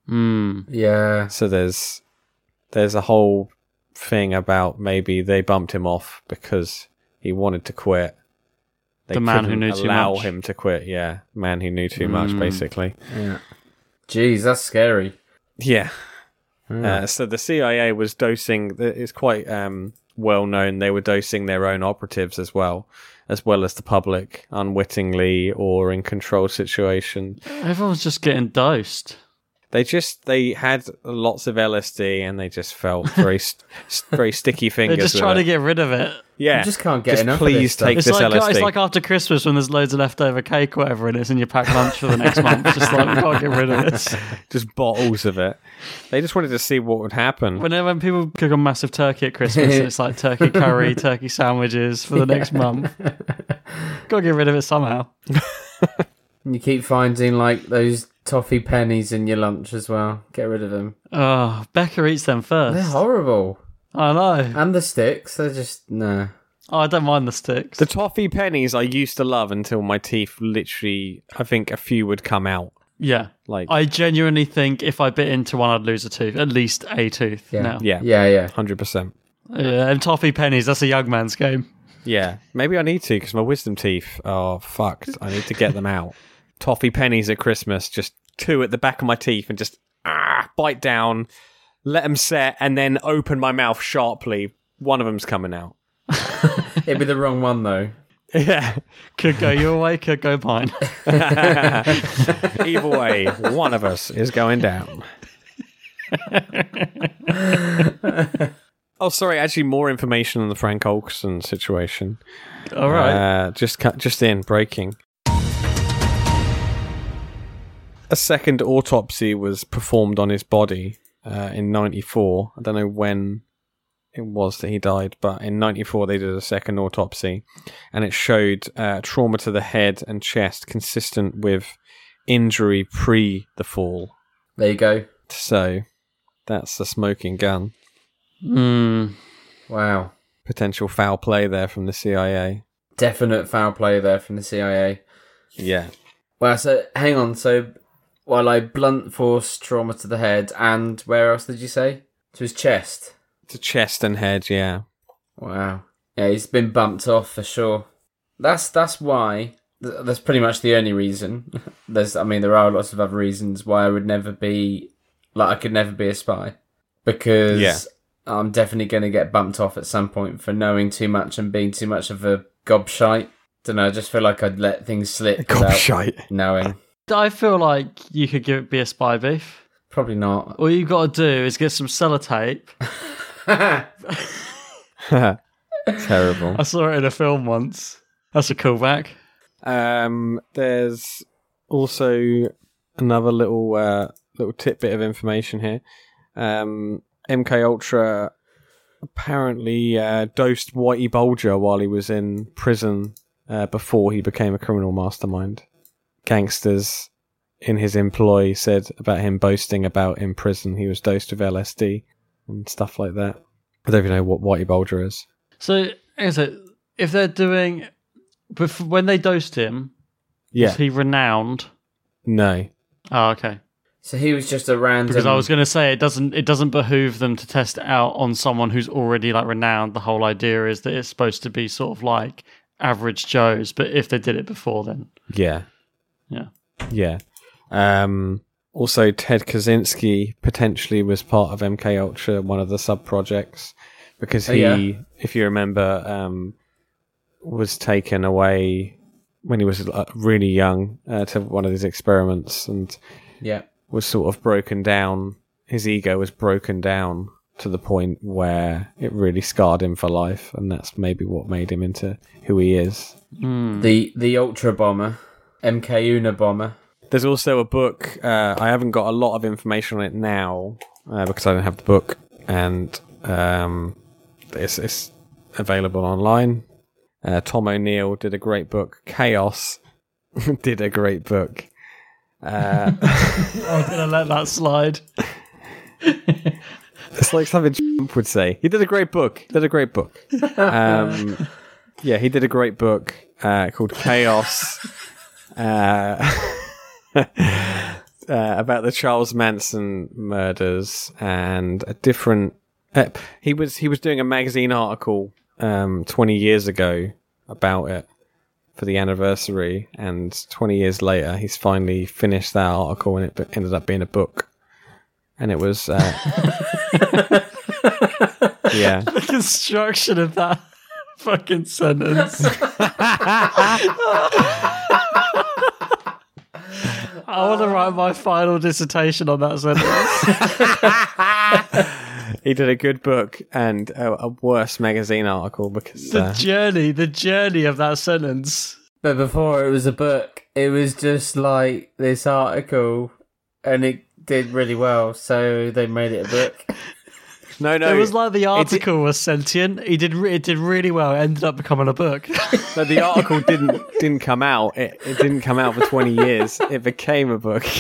Mm. Yeah. So there's there's a whole thing about maybe they bumped him off because he wanted to quit. They The man who couldn't knew too allow much. him to quit, yeah. Man who knew too much, Mm. basically. Yeah. Jeez, that's scary. Yeah. Hmm. Uh, so the C I A was dosing, it's quite um, well known, they were dosing their own operatives as well, as well as the public, unwittingly or in controlled situation. Everyone's just getting dosed. They just, they had lots of L S D and they just felt very st- very sticky fingers. They're just with trying it. to get rid of it. Yeah. You just can't get Just enough please of this stuff. take It's this like, L S D. it's like after Christmas when there's loads of leftover cake or whatever and it's in your packed lunch for the next month. Just like, we can't get rid of this. Just bottles of it. They just wanted to see what would happen. Whenever when people cook a massive turkey at Christmas, it's like turkey curry, turkey sandwiches for the next month. Gotta get rid of it somehow. And you keep finding like those toffee pennies in your lunch as well. Get rid of them. Oh, Becca eats them first. They're horrible. I know. And the sticks, they're just, nah. Oh, I don't mind the sticks. The toffee pennies I used to love until my teeth literally, I think a few would come out. Yeah. Like, I genuinely think if I bit into one, I'd lose a tooth. At least a tooth. Yeah. Now. yeah, Yeah, yeah. one hundred percent. Yeah, and toffee pennies, that's a young man's game. Yeah, maybe I need to because my wisdom teeth are fucked. I need to get them out. Toffee pennies at Christmas, just two at the back of my teeth and just ah, bite down, let them set, and then open my mouth sharply. One of them's coming out. It'd be the wrong one though. Yeah. Could go your way, could go mine. Either way, one of us is going down. Oh, sorry. Actually, more information on the Frank Olson situation. All right. Uh, just cut, just in breaking. A second autopsy was performed on his body uh, in ninety-four. I don't know when it was that he died, but in ninety-four they did a second autopsy, and it showed uh, trauma to the head and chest consistent with injury pre the fall. There you go. So that's the smoking gun. Mm. Wow. Potential foul play there from the C I A. Definite foul play there from the C I A. Yeah. Well, so hang on. So while I blunt force trauma to the head, and where else did you say? To his chest. To chest and head, yeah. Wow. Yeah, he's been bumped off for sure. That's that's why. th- That's pretty much the only reason. There's, I mean, there are lots of other reasons why I would never be, like, I could never be a spy, because Yeah. I'm definitely going to get bumped off at some point for knowing too much and being too much of a gobshite Don't know. I just feel like I'd let things slip God, without shite. knowing. I feel like you could give it be a spy beef. Probably not. All you've got to do is get some sellotape. Terrible. I saw it in a film once. That's a callback. Um, there's also another little uh, little tidbit of information here. Um, M K Ultra apparently uh, dosed Whitey Bulger while he was in prison uh, before he became a criminal mastermind. Gangsters in his employ said about him boasting about in prison he was dosed with L S D and stuff like that. I don't even know what Whitey Bulger is. So, is it, if they're doing... Bef- when they dosed him, Yeah. was he renowned? No. Oh, okay. So he was just a random... Because I was going to say, it doesn't it doesn't behoove them to test it out on someone who's already like renowned. The whole idea is that it's supposed to be sort of like average Joes, but if they did it before, then... Yeah. Yeah. Yeah. Um, also, Ted Kaczynski potentially was part of M K Ultra, one of the sub projects, because he, Oh, yeah. if you remember, um, was taken away when he was uh, really young uh, to one of these experiments, and Yeah. was sort of broken down. His ego was broken down to the point where it really scarred him for life, and that's maybe what made him into who he is. The the Ultra Bomber, M K Unabomber. There's also a book. Uh, I haven't got a lot of information on it now uh, because I don't have the book, and um, it's, it's available online. Uh, Tom O'Neill did a great book. Chaos did a great book. Uh, I'm going to let that slide. It's like something Trump would say. He did a great book. He did a great book. Um, yeah, he did a great book uh, called Chaos. Uh, uh, about the Charles Manson murders and a different. Uh, he was he was doing a magazine article um, twenty years ago about it for the anniversary, and twenty years later, he's finally finished that article, and it ended up being a book. And it was, uh, yeah. The construction of that fucking sentence. I want to write my final dissertation on that sentence. He did a good book and a, a worse magazine article because The uh, journey, the journey of that sentence. But before it was a book, it was just like this article, and it did really well, so they made it a book. no, no, It was like the it article was sentient. He did re- it did really well. It ended up becoming a book. No, the article didn't didn't come out. It, it didn't come out for twenty years. It became a book.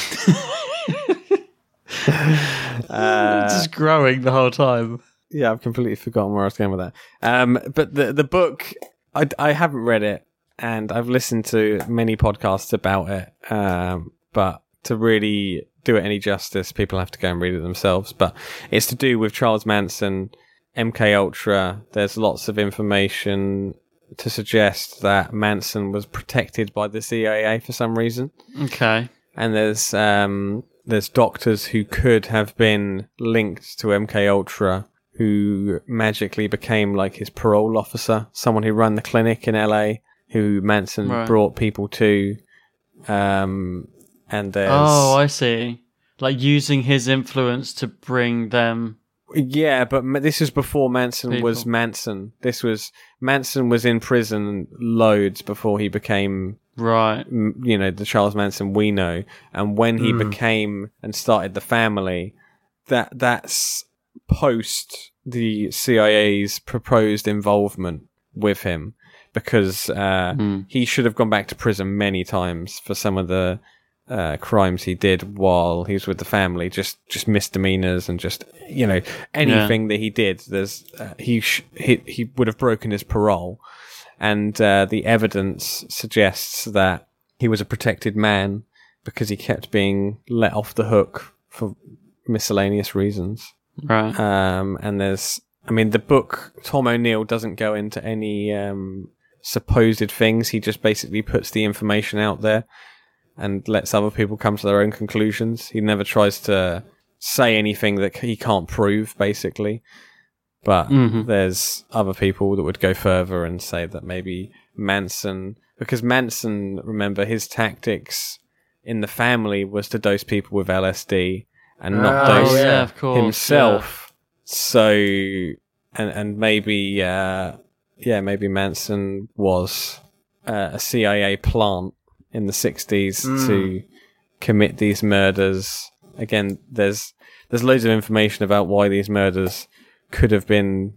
uh, Just growing the whole time. Yeah, I've completely forgotten where I was going with that. Um, but the the book, I, I haven't read it, and I've listened to many podcasts about it. Um, but to really do it any justice, people have to go and read it themselves. But it's to do with Charles Manson, M K Ultra. There's lots of information to suggest that Manson was protected by the C I A for some reason. Okay. And there's um, there's doctors who could have been linked to M K Ultra who magically became like his parole officer, someone who ran the clinic in L A, who Manson Right. brought people to. Um, and there's Oh, I see. Like using his influence to bring them. yeah, but Ma- this was before Manson was People. Manson. This was Manson was in prison loads before he became right. m- You know, the Charles Manson we know, and when he Mm. became and started the family, that that's post the C I A's proposed involvement with him, because uh, Mm. he should have gone back to prison many times for some of the uh, crimes he did while he was with the family, just just misdemeanors and just, you know, anything that he did. There's uh, he, sh- he he would have broken his parole, and uh, the evidence suggests that he was a protected man because he kept being let off the hook for miscellaneous reasons. Right. Um, and there's, I mean, the book, Tom O'Neill doesn't go into any um, supposed things. He just basically puts the information out there and lets other people come to their own conclusions. He never tries to say anything that he can't prove, basically. But Mhm. there's other people that would go further and say that maybe Manson, because Manson, remember, his tactics in the family was to dose people with L S D and not Oh, dose yeah, of course, himself. So, and and maybe, uh, yeah, maybe Manson was uh, a C I A plant in the sixties Mm. to commit these murders. Again, there's there's loads of information about why these murders could have been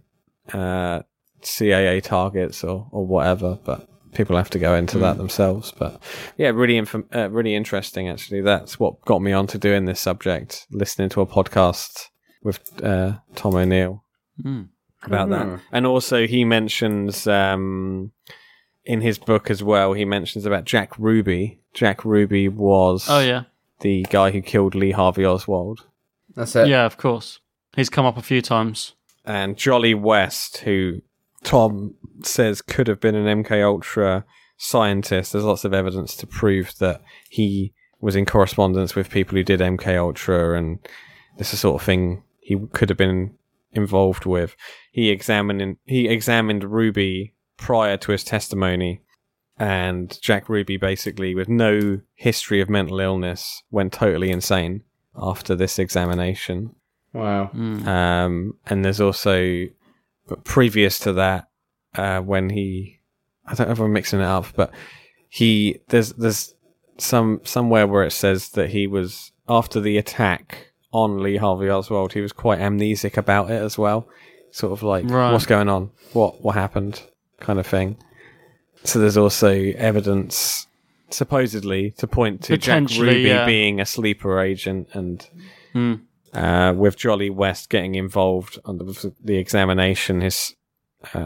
uh, C I A targets or, or whatever, but people have to go into that themselves. But yeah, really, inf- uh, really interesting. Actually, that's what got me onto doing this subject. Listening to a podcast with uh, Tom O'Neill Mm. about Mm. that, and also he mentions um, in his book as well. He mentions about Jack Ruby. Jack Ruby was Oh yeah, the guy who killed Lee Harvey Oswald, That's it. yeah, of course. He's come up a few times. and Jolly West, who Tom says could have been an M K Ultra scientist. There's lots of evidence to prove that he was in correspondence with people who did M K Ultra, and this is the sort of thing he could have been involved with. He examined he examined Ruby prior to his testimony, and Jack Ruby, basically with no history of mental illness, went totally insane after this examination. Wow. Um, and there's also, but previous to that, uh, when he, I don't know if I'm mixing it up, but he, there's, there's some, somewhere where it says that he was, after the attack on Lee Harvey Oswald, he was quite amnesic about it as well. Sort of like, Right. what's going on? What, what happened? Kind of thing. So there's also evidence, supposedly, to point to Jack Potentially, Ruby yeah. being a sleeper agent, and Hmm. uh, with Jolly West getting involved under the examination, his uh,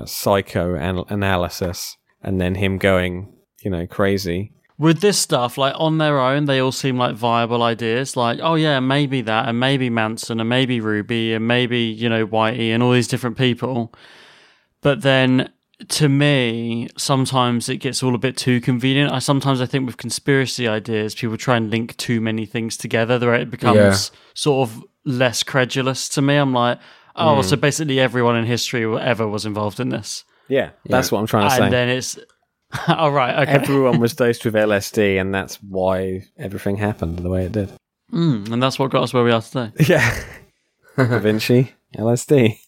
psychoanalysis, and then him going, you know, crazy. With this stuff, like on their own, they all seem like viable ideas. Like, oh yeah, maybe that, and maybe Manson, and maybe Ruby, and maybe, you know, Whitey, and all these different people. But then, to me, sometimes it gets all a bit too convenient. I sometimes I think with conspiracy ideas, people try and link too many things together, where it becomes Yeah. sort of less credulous to me. I'm like, oh, Mm. so basically everyone in history or ever was involved in this. Yeah, that's what I'm trying to and say. then it's all right. Okay. Everyone was dosed with L S D, and that's why everything happened the way it did. Mm, and that's what got us where we are today. Yeah. Da Vinci, L S D.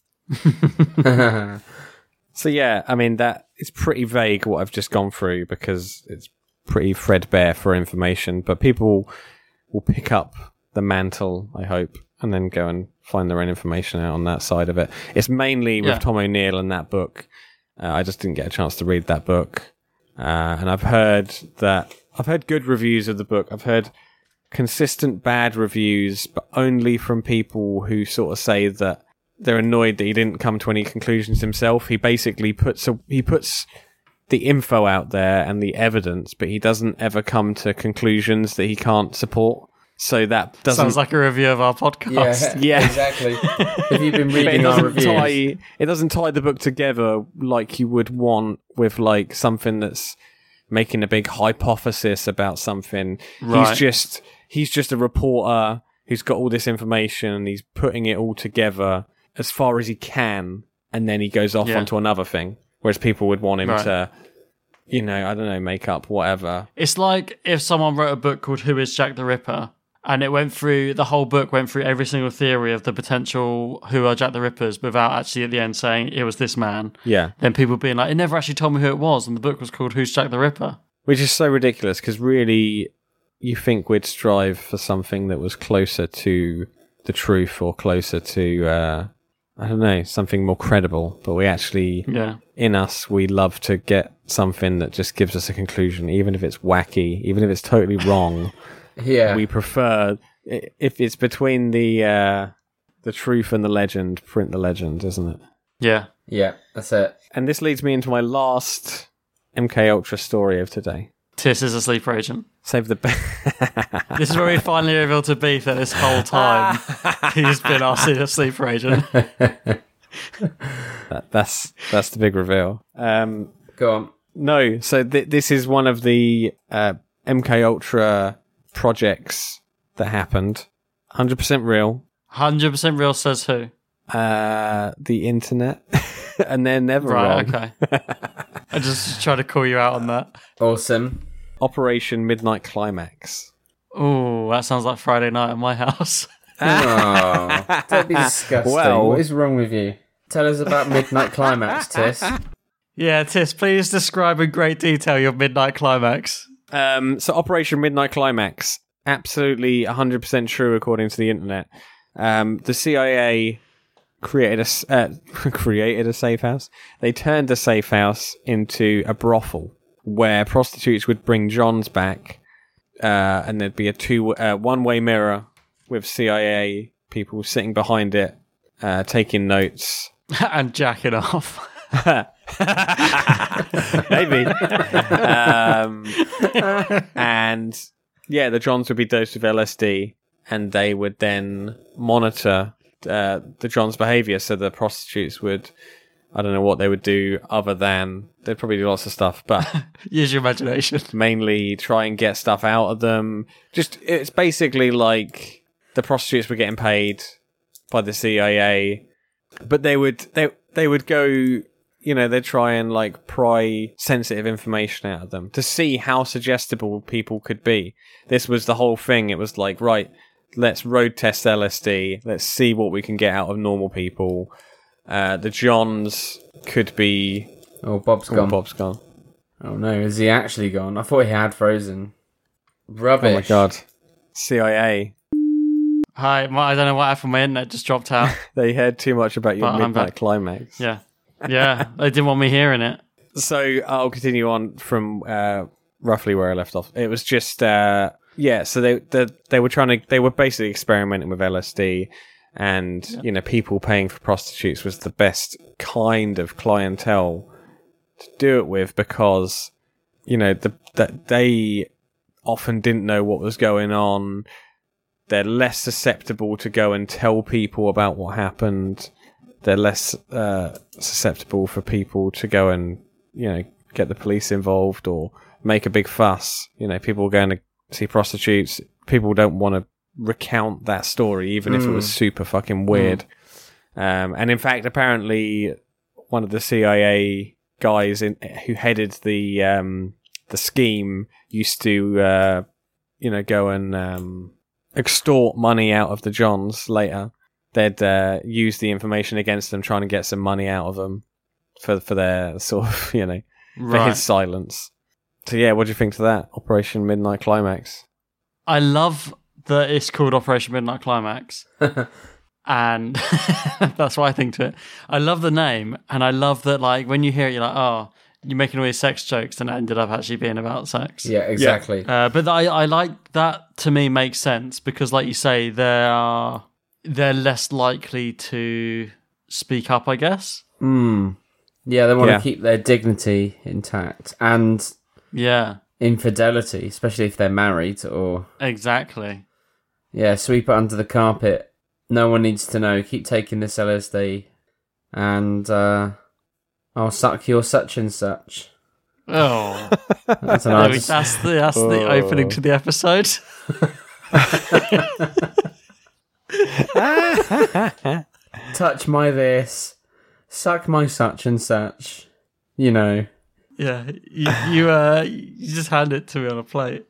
So yeah, I mean, that is pretty vague what I've just gone through, because it's pretty threadbare for information, but people will pick up the mantle, I hope, and then go and find their own information out on that side of it. It's mainly with Yeah. Tom O'Neill and that book. Uh, I just didn't get a chance to read that book. Uh, and I've heard that, I've heard good reviews of the book. I've heard consistent bad reviews, but only from people who sort of say that they're annoyed that he didn't come to any conclusions himself. He basically puts a, he puts the info out there and the evidence, but he doesn't ever come to conclusions that he can't support. So that doesn't Sounds like a review of our podcast. Yeah. exactly. Have you been But it reading our doesn't reviews? tie it doesn't tie the book together like you would want with like something that's making a big hypothesis about something. Right. He's just he's just a reporter who's got all this information and he's putting it all together as far as he can, and then he goes off Yeah. onto another thing. Whereas people would want him Right. to, you know, I don't know, make up whatever. It's like if someone wrote a book called Who is Jack the Ripper, and it went through, the whole book went through every single theory of the potential who are Jack the Rippers without actually at the end saying it was this man. Yeah. Then people being like, it never actually told me who it was, and the book was called Who's Jack the Ripper. Which is so ridiculous, because really, you think we'd strive for something that was closer to the truth, or closer to, uh, I don't know, something more credible. But we actually, Yeah. in us, we love to get something that just gives us a conclusion, even if it's wacky, even if it's totally wrong. Yeah. We prefer, i- if it's between the uh, the truth and the legend, print the legend, isn't it? Yeah. Yeah, that's it. And this leads me into my last M K Ultra story of today. Tis is a sleeper agent. Save the best. This is where we finally reveal to Beef that this whole time he's been our sleeper agent. that, that's that's the big reveal. Um, Go on. No, so th- this is one of the uh, M K Ultra projects that happened. one hundred percent real. one hundred percent real says who? Uh, the internet. And they're never Right, wrong. okay. I just try to call you out on that. Awesome. Operation Midnight Climax. Oh, that sounds like Friday night at my house. Oh, don't be disgusting. Well- what is wrong with you? Tell us about Midnight Climax, Tiss. Yeah, Tiss, please describe in great detail your Midnight Climax. Um, so Operation Midnight Climax, absolutely one hundred percent true according to the internet. Um, the C I A created a s- uh, created a safe house. They turned a safe house into a brothel where prostitutes would bring Johns back, uh, and there'd be a two uh, one way mirror with C I A people sitting behind it, uh, taking notes and jacking off. Maybe. um, and yeah, the Johns would be dosed with L S D, and they would then monitor uh, the Johns' behaviour. So the prostitutes would, I don't know what they would do other than they'd probably do lots of stuff, but use your imagination. Mainly try and get stuff out of them. Just it's basically like the prostitutes were getting paid by the C I A, but they would they they would go. You know, they try and like pry sensitive information out of them to see how suggestible people could be. This was the whole thing. It was like, right, let's road test L S D. Let's see what we can get out of normal people. Uh, the Johns could be. Oh, Bob's oh, gone. Bob's gone. Oh no, is he actually gone? I thought he had frozen. Rubbish. Oh my god. C I A. Hi, my, I don't know what happened. My internet just dropped out. They heard too much about your But I'm Midnight back. Climax. Yeah. Yeah, they didn't want me hearing it. So I'll continue on from uh, roughly where I left off. It was just uh, yeah. So they, they they were trying to they were basically experimenting with L S D, and yeah. you know people paying for prostitutes was the best kind of clientele to do it with because you know the that they often didn't know what was going on. They're less susceptible to go and tell people about what happened. They're less uh, susceptible for people to go and, you know, get the police involved or make a big fuss. You know, people going to see prostitutes. People don't want to recount that story, even mm. if it was super fucking weird. Mm. Um, and in fact, apparently, one of the C I A guys in, who headed the um, the scheme used to, uh, you know, go and um, extort money out of the Johns later. They'd uh, use the information against them, trying to get some money out of them for for their sort of, you know, for Right. his silence. So yeah, what do you think to that? Operation Midnight Climax. I love that it's called Operation Midnight Climax. And that's what I think to it. I love the name, and I love that, like, when you hear it, you're like, oh, you're making all these sex jokes, and it ended up actually being about sex. Yeah, exactly. Uh, but I, I like that, to me, makes sense, because, like you say, there are... they're less likely to speak up, I guess. Mm. Yeah, they want Yeah. to keep their dignity intact and Yeah, infidelity, especially if they're married or exactly. yeah, sweep it under the carpet. No one needs to know. Keep taking this L S D, and uh, I'll suck your such and such. Oh, That's an There we- artist. that's the that's the Oh. opening to the episode. Touch my this, suck my such and such. You know. Yeah, you you uh you just hand it to me on a plate.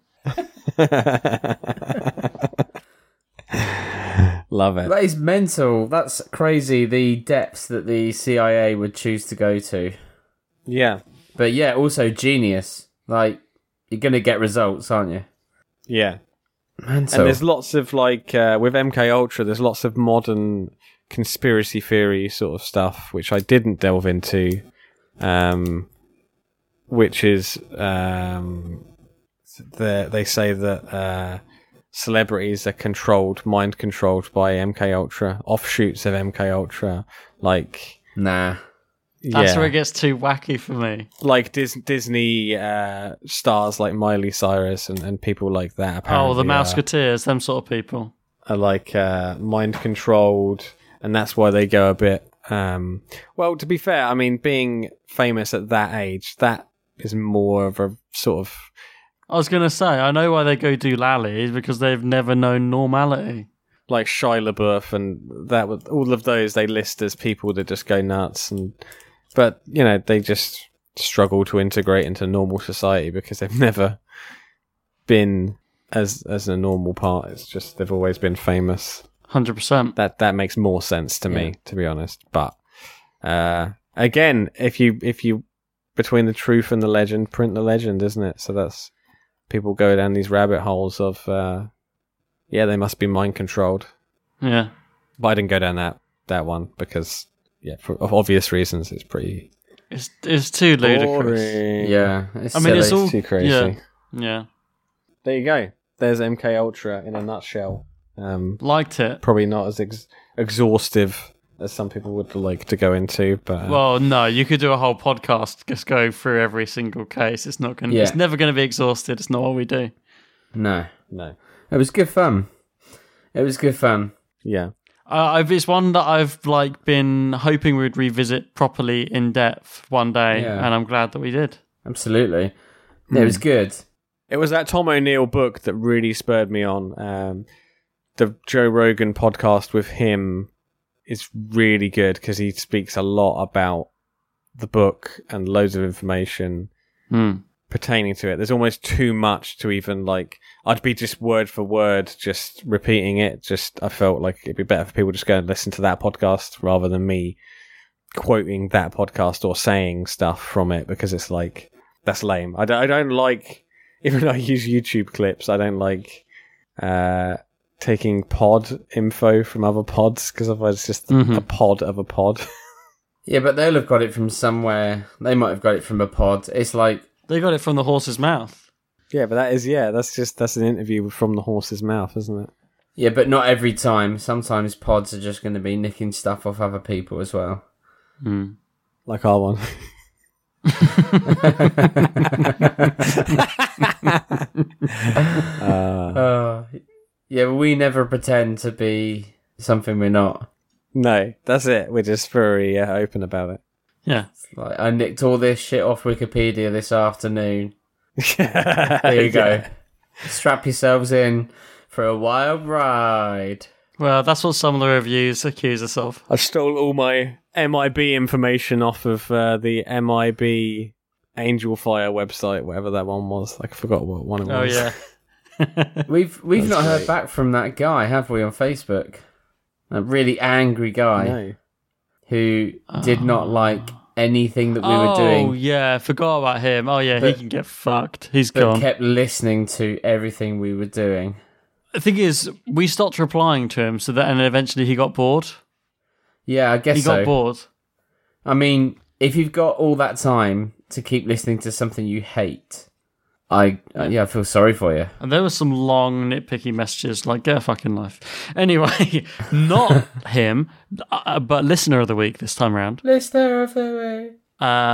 Love it. That is mental. That's crazy, the depths that the C I A would choose to go to. Yeah. But yeah, also genius. Like, you're going to get results, aren't you? Yeah. Mental. And there's lots of like uh, with M K Ultra, there's lots of modern conspiracy theory sort of stuff which I didn't delve into, um, which is um, the, they say that uh, celebrities are controlled, mind controlled by M K Ultra, offshoots of M K Ultra, like nah. That's yeah. where it gets too wacky for me. Like Dis- Disney uh, stars like Miley Cyrus and, and people like that. Apparently Oh, the are- Mouseketeers, them sort of people. are like uh, mind controlled, and that's why they go a bit. Um, well, to be fair, I mean, being famous at that age, that is more of a sort of. I was going to say, I know why they go do lollies, because they've never known normality. Like Shia LaBeouf and that, was- all of those they list as people that just go nuts, and but you know they just struggle to integrate into normal society because they've never been as as a normal part. It's just they've always been famous. one hundred percent. That that makes more sense to Yeah. me, to be honest. But uh, again, if you if you between the truth and the legend, print the legend, isn't it? So that's people go down these rabbit holes of uh, yeah, they must be mind controlled. Yeah, but I didn't go down that that one because yeah, for obvious reasons, it's pretty. It's it's too ludicrous. Boring. Yeah, it's I mean, it's silly. all too crazy. Yeah, yeah. There you go. There's M K Ultra in a nutshell. Um, Liked it. Probably not as ex- exhaustive as some people would like to go into, but uh, Well, no, you could do a whole podcast just go through every single case. It's not going. to Yeah. It's never going to be exhausted. It's not what we do. No, no. It was good fun. It was good fun. Yeah. Uh, I've, it's one that I've like been hoping we'd revisit properly in depth one day, Yeah. and I'm glad that we did. Absolutely. Yeah, it was good. It was that Tom O'Neill book that really spurred me on. Um, the Joe Rogan podcast with him is really good because he speaks a lot about the book and loads of information Hmm. pertaining to it. There's almost too much to even like. I'd be just word for word, just repeating it. Just I felt like it'd be better for people just go and listen to that podcast rather than me quoting that podcast or saying stuff from it because it's like that's lame. I don't, I don't like. Even though I use YouTube clips, I don't like uh, taking pod info from other pods because otherwise it's just Mhm. a pod of a pod. Yeah, but they'll have got it from somewhere. They might have got it from a pod. It's like They got it from the horse's mouth. Yeah, but that is yeah, that's just that's an interview from the horse's mouth, isn't it? yeah, but not every time. Sometimes pods are just going to be nicking stuff off other people as well. Hmm. Like our one. uh, Uh, yeah, but we never pretend to be something we're not. no, that's it. We're just very uh, open about it. Yeah. Like I nicked all this shit off Wikipedia this afternoon. There you go. Yeah. Strap yourselves in for a wild ride. Well, that's what some of the reviews accuse us of. I stole all my M I B information off of uh, the M I B Angel Fire website, whatever that one was. Like, I forgot what one it Oh was. yeah. We've we've That's not heard great. back from that guy, have we, on Facebook? A really angry guy No. who did not like anything that we oh were doing, yeah, forgot about him. Oh yeah, he But- can get fucked. He's but gone. kept listening to everything we were doing. The thing is, we stopped replying to him, so that and eventually he got bored. Yeah, I guess he so. got bored. I mean, if you've got all that time to keep listening to something you hate, I uh, yeah, I feel sorry for you. And there were some long nitpicky messages like "get a fucking life." Anyway, not him, uh, but listener of the week this time around. Listener of the week.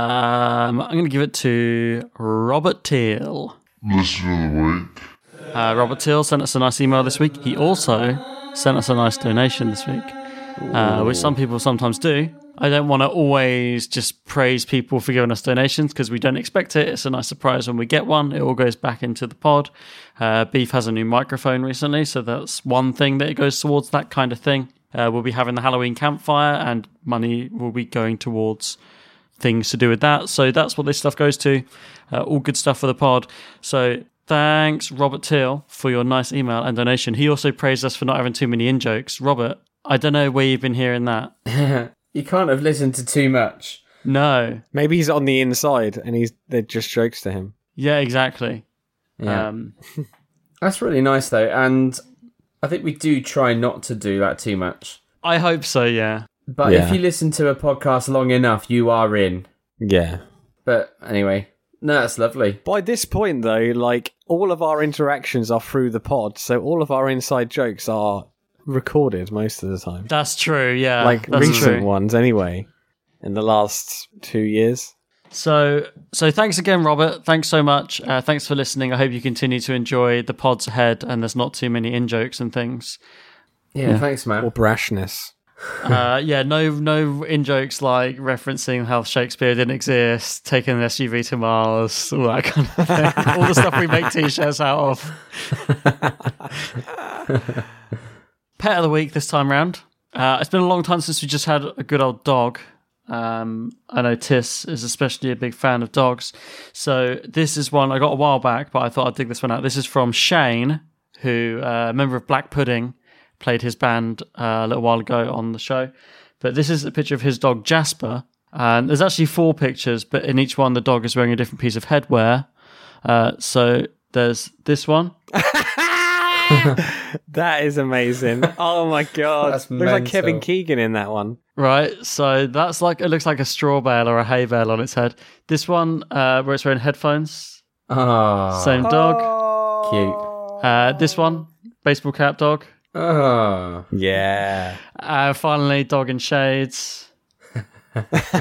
Um, I'm going to give it to Robert Teal. Listener of the week. Uh, Robert Teal sent us a nice email this week. He also sent us a nice donation this week, uh, which some people sometimes do. I don't want to always just praise people for giving us donations because we don't expect it. It's a nice surprise when we get one. It all goes back into the pod. Uh, Beef has a new microphone recently, so that's one thing that it goes towards, that kind of thing. Uh, we'll be having the Halloween campfire and money will be going towards things to do with that. So that's what this stuff goes to. Uh, all good stuff for the pod. So thanks, Robert Teal, for your nice email and donation. He also praised us for not having too many in-jokes. Robert, I don't know where you've been hearing that. You can't have listened to too much. No. Maybe he's on the inside and he's they're just jokes to him. Yeah, exactly. Yeah. Um, That's really nice, though, and I think we do try not to do that too much. I hope so, yeah. But Yeah. if you listen to a podcast long enough, you are in. Yeah. But anyway, no, that's lovely. By this point, though, like, all of our interactions are through the pod, so all of our inside jokes are recorded most of the time. That's true, yeah. like, that's recent true. ones, anyway, in the last two years. So, so thanks again, Robert. Thanks so much. Uh, thanks for listening. I hope you continue to enjoy the pods ahead and there's not too many in-jokes and things. Yeah, yeah. Thanks, man. Or brashness. uh, yeah, no no in-jokes like referencing how Shakespeare didn't exist, taking an S U V to Mars, all that kind of thing. All the stuff we make t-shirts out of. Pet of the week this time round. Uh, it's been a long time since we just had a good old dog. Um, I know Tiss is especially a big fan of dogs. So this is one I got a while back, but I thought I'd dig this one out. This is from Shane, who, uh, a member of Black Pudding, played his band uh, a little while ago on the show. But this is a picture of his dog, Jasper. And there's actually four pictures, but in each one, the dog is wearing a different piece of headwear. Uh, so there's this one. That is amazing. Oh my god. That's looks like mental. Kevin Keegan in that one. Right, so that's like, it looks like a straw bale or a hay bale on its head. This one, uh, where it's wearing headphones. Ah, Same dog. cute. Uh, this one, baseball cap dog. Ah, Yeah. Uh, finally, dog in shades. So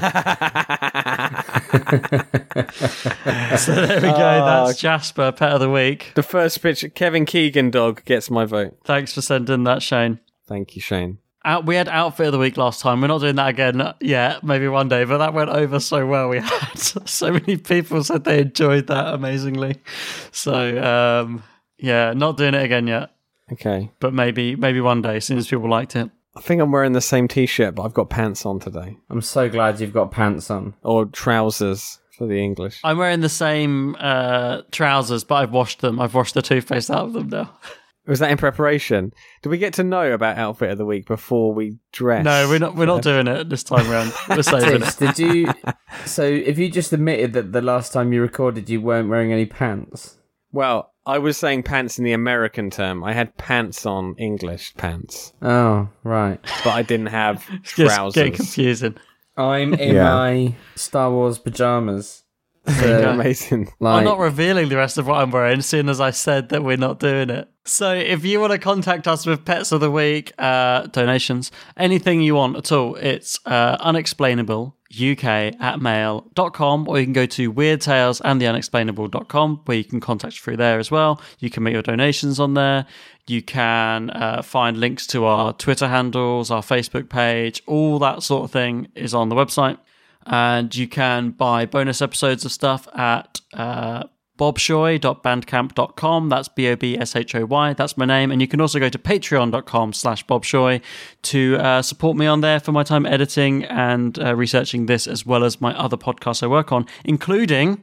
there we go. Oh. That's Jasper, pet of the week. The first picture, Kevin Keegan dog gets my vote. Thanks for sending that, Shane. Thank you, Shane. Out, we had outfit of the week last time. We're not doing that again yet, maybe one day, but that went over so well. We had so many people said they enjoyed that amazingly. So, um, yeah, not doing it again yet, Okay. but maybe maybe one day, as soon as people liked it. I think I'm wearing the same t-shirt, but I've got pants on today. I'm so glad you've got pants on. Or trousers for the English. I'm wearing the same uh, trousers, but I've washed them. I've washed the toothpaste out of them now. Was that in preparation? Did we get to know about outfit of the week before we dress? No, we're not. We're not doing it this time round. We're saving Tish, it. did you? So, if you just admitted that the last time you recorded you weren't wearing any pants? Well, I was saying pants in the American term. I had pants on, English pants. Oh, right. But I didn't have It's getting trousers. confusing. I'm in Yeah. my Star Wars pajamas. They're amazing. Like, I'm not revealing the rest of what I'm wearing, seeing as I said that we're not doing it. So if you want to contact us with Pets of the Week, uh, donations, anything you want at all, it's uh, unexplainable U K at mail dot com, or you can go to weird tales and the unexplainable dot com, where you can contact us through there as well. You can make your donations on there. You can uh, find links to our Twitter handles, our Facebook page, all that sort of thing is on the website. And you can buy bonus episodes of stuff at uh, bobshoy dot bandcamp dot com. That's B O B S H O Y. That's my name. And you can also go to patreon dot com slash bobshoy to uh, support me on there for my time editing and uh, researching this, as well as my other podcasts I work on, including...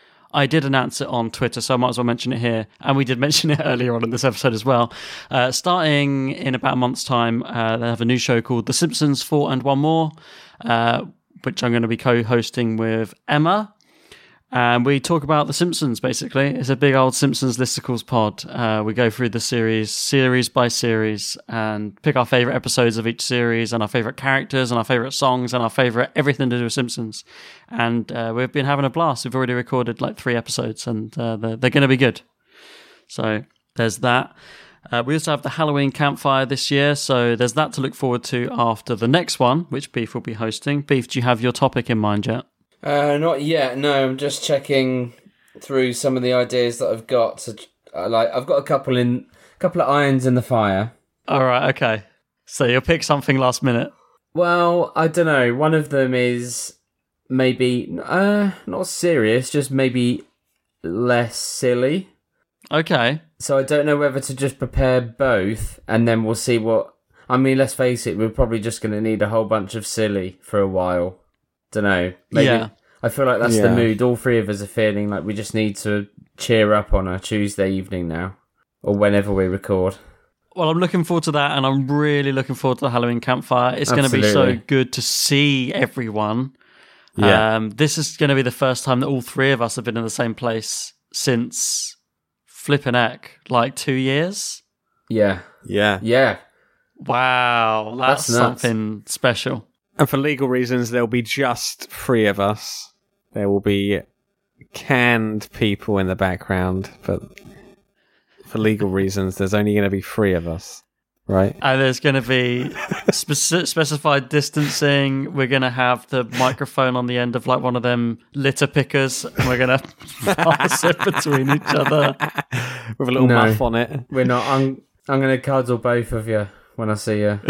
I did announce it on Twitter, so I might as well mention it here. And we did mention it earlier on in this episode as well. Uh, starting in about a month's time, uh, they have a new show called The Simpsons four and One More, uh, which I'm going to be co-hosting with Emma. And we talk about The Simpsons, basically. It's a big old Simpsons listicles pod. Uh, we go through the series, series by series, and pick our favourite episodes of each series, and our favourite characters, and our favourite songs, and our favourite everything to do with Simpsons. And uh, we've been having a blast. We've already recorded like three episodes, and uh, they're, they're going to be good. So there's that. Uh, we also have the Halloween campfire this year, so there's that to look forward to after the next one, which Beef will be hosting. Beef, do you have your topic in mind yet? Uh, not yet. No, I'm just checking through some of the ideas that I've got. So, uh, like, I've got a couple in, a couple of irons in the fire. All right, okay. So you'll pick something last minute. Well, I don't know. One of them is maybe uh, not serious, just maybe less silly. Okay. So I don't know whether to just prepare both, and then we'll see what. I mean, let's face it, we're probably just going to need a whole bunch of silly for a while. Don't know. Maybe, yeah. I feel like that's Yeah. the mood. All three of us are feeling like we just need to cheer up on a Tuesday evening now, or whenever we record. Well, I'm looking forward to that, and I'm really looking forward to the Halloween campfire. It's going to be so Absolutely. good to see everyone. Yeah. Um, this is going to be the first time that all three of us have been in the same place since flippin' heck, like two years. Yeah. Yeah. Yeah. Wow, that's, That's nuts. something special. And for legal reasons, there'll be just three of us. There will be canned people in the background, but for legal reasons, there's only going to be three of us, right? And there's going to be speci- specified distancing. We're going to have the microphone on the end of like one of them litter pickers, and we're going to pass it between each other with a little No. muff on it. We're not. I'm. I'm going to cuddle both of you when I see you.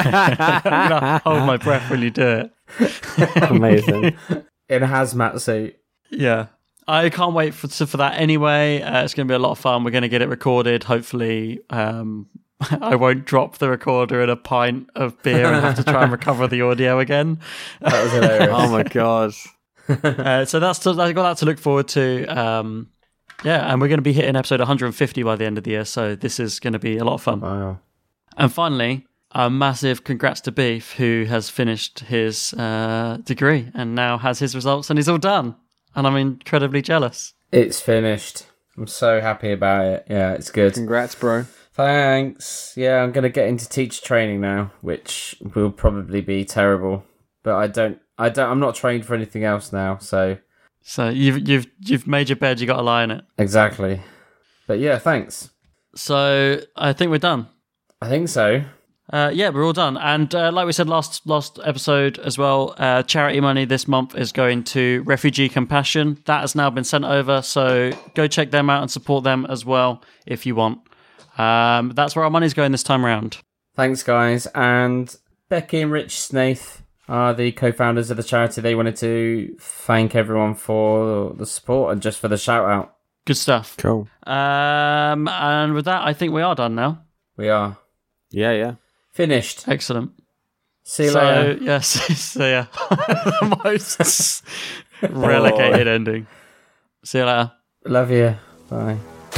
I'm going to hold my breath when you do it. Amazing. In a hazmat suit. Yeah. I can't wait for for that anyway. Uh, it's going to be a lot of fun. We're going to get it recorded, hopefully, um, I won't drop the recorder in a pint of beer and have to try and recover the audio again. That was hilarious. Oh my god. uh, so that's to, I've got that to look forward to. Um, yeah, and we're going to be hitting episode one hundred fifty by the end of the year, so this is going to be a lot of fun. Wow. And finally, a massive congrats to Beef, who has finished his uh, degree and now has his results and he's all done. And I'm incredibly jealous. It's finished. I'm so happy about it. Yeah, it's good. Congrats, bro. Thanks. Yeah, I'm going to get into teacher training now, which will probably be terrible. But I don't, I don't, I'm not trained for anything else now, so. So you've you've you've made your bed, you got to lie in it. Exactly. But yeah, thanks. So I think we're done. I think so. Uh, yeah, we're all done. And uh, like we said last last episode as well, uh, charity money this month is going to Refugee Compassion. That has now been sent over, so go check them out and support them as well if you want. Um, that's where our money's going this time around. Thanks, guys. And Becky and Rich Snaith are the co-founders of the charity. They wanted to thank everyone for the support and just for the shout-out. Good stuff. Cool. Um, and with that, I think we are done now. We are. Yeah, yeah. Finished. Excellent. See you so, later. Yes, so yeah. The most relegated ending. See you later. Love you. Bye.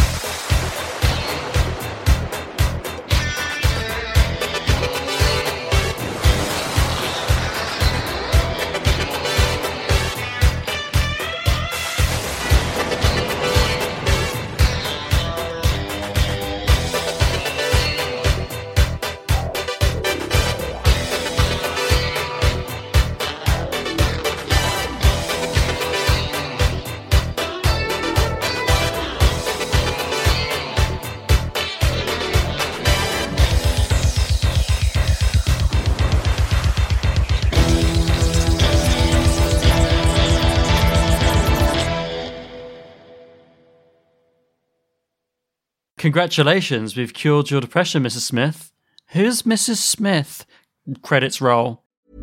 Congratulations, we've cured your depression, Missus Smith. Who's Missus Smith? Credits roll.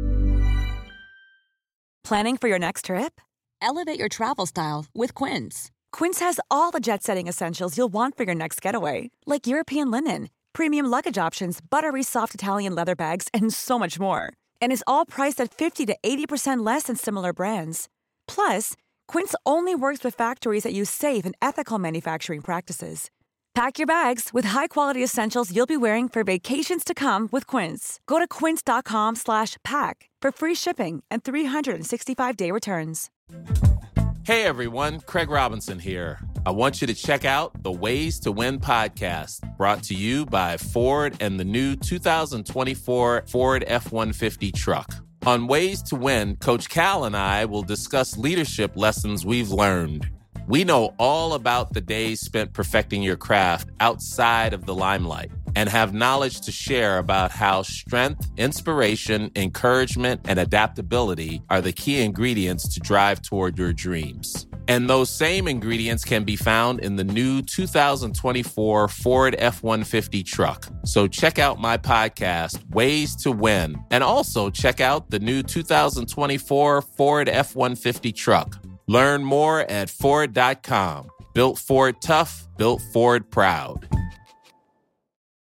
Planning for your next trip? Elevate your travel style with Quince. Quince has all the jet-setting essentials you'll want for your next getaway, like European linen, premium luggage options, buttery soft Italian leather bags, and so much more. And is all priced at fifty to eighty percent less than similar brands. Plus, Quince only works with factories that use safe and ethical manufacturing practices. Pack your bags with high-quality essentials you'll be wearing for vacations to come with Quince. Go to quince.com slash pack for free shipping and three sixty-five day returns. Hey, everyone. Craig Robinson here. I want you to check out the Ways to Win podcast, brought to you by Ford and the new two thousand twenty-four Ford F one fifty truck. On Ways to Win, Coach Cal and I will discuss leadership lessons we've learned. We know all about the days spent perfecting your craft outside of the limelight and have knowledge to share about how strength, inspiration, encouragement, and adaptability are the key ingredients to drive toward your dreams. And those same ingredients can be found in the new two thousand twenty-four Ford F one fifty truck. So check out my podcast, Ways to Win, and also check out the new two thousand twenty-four Ford F one fifty truck. Learn more at Ford dot com. Built Ford tough, built Ford proud.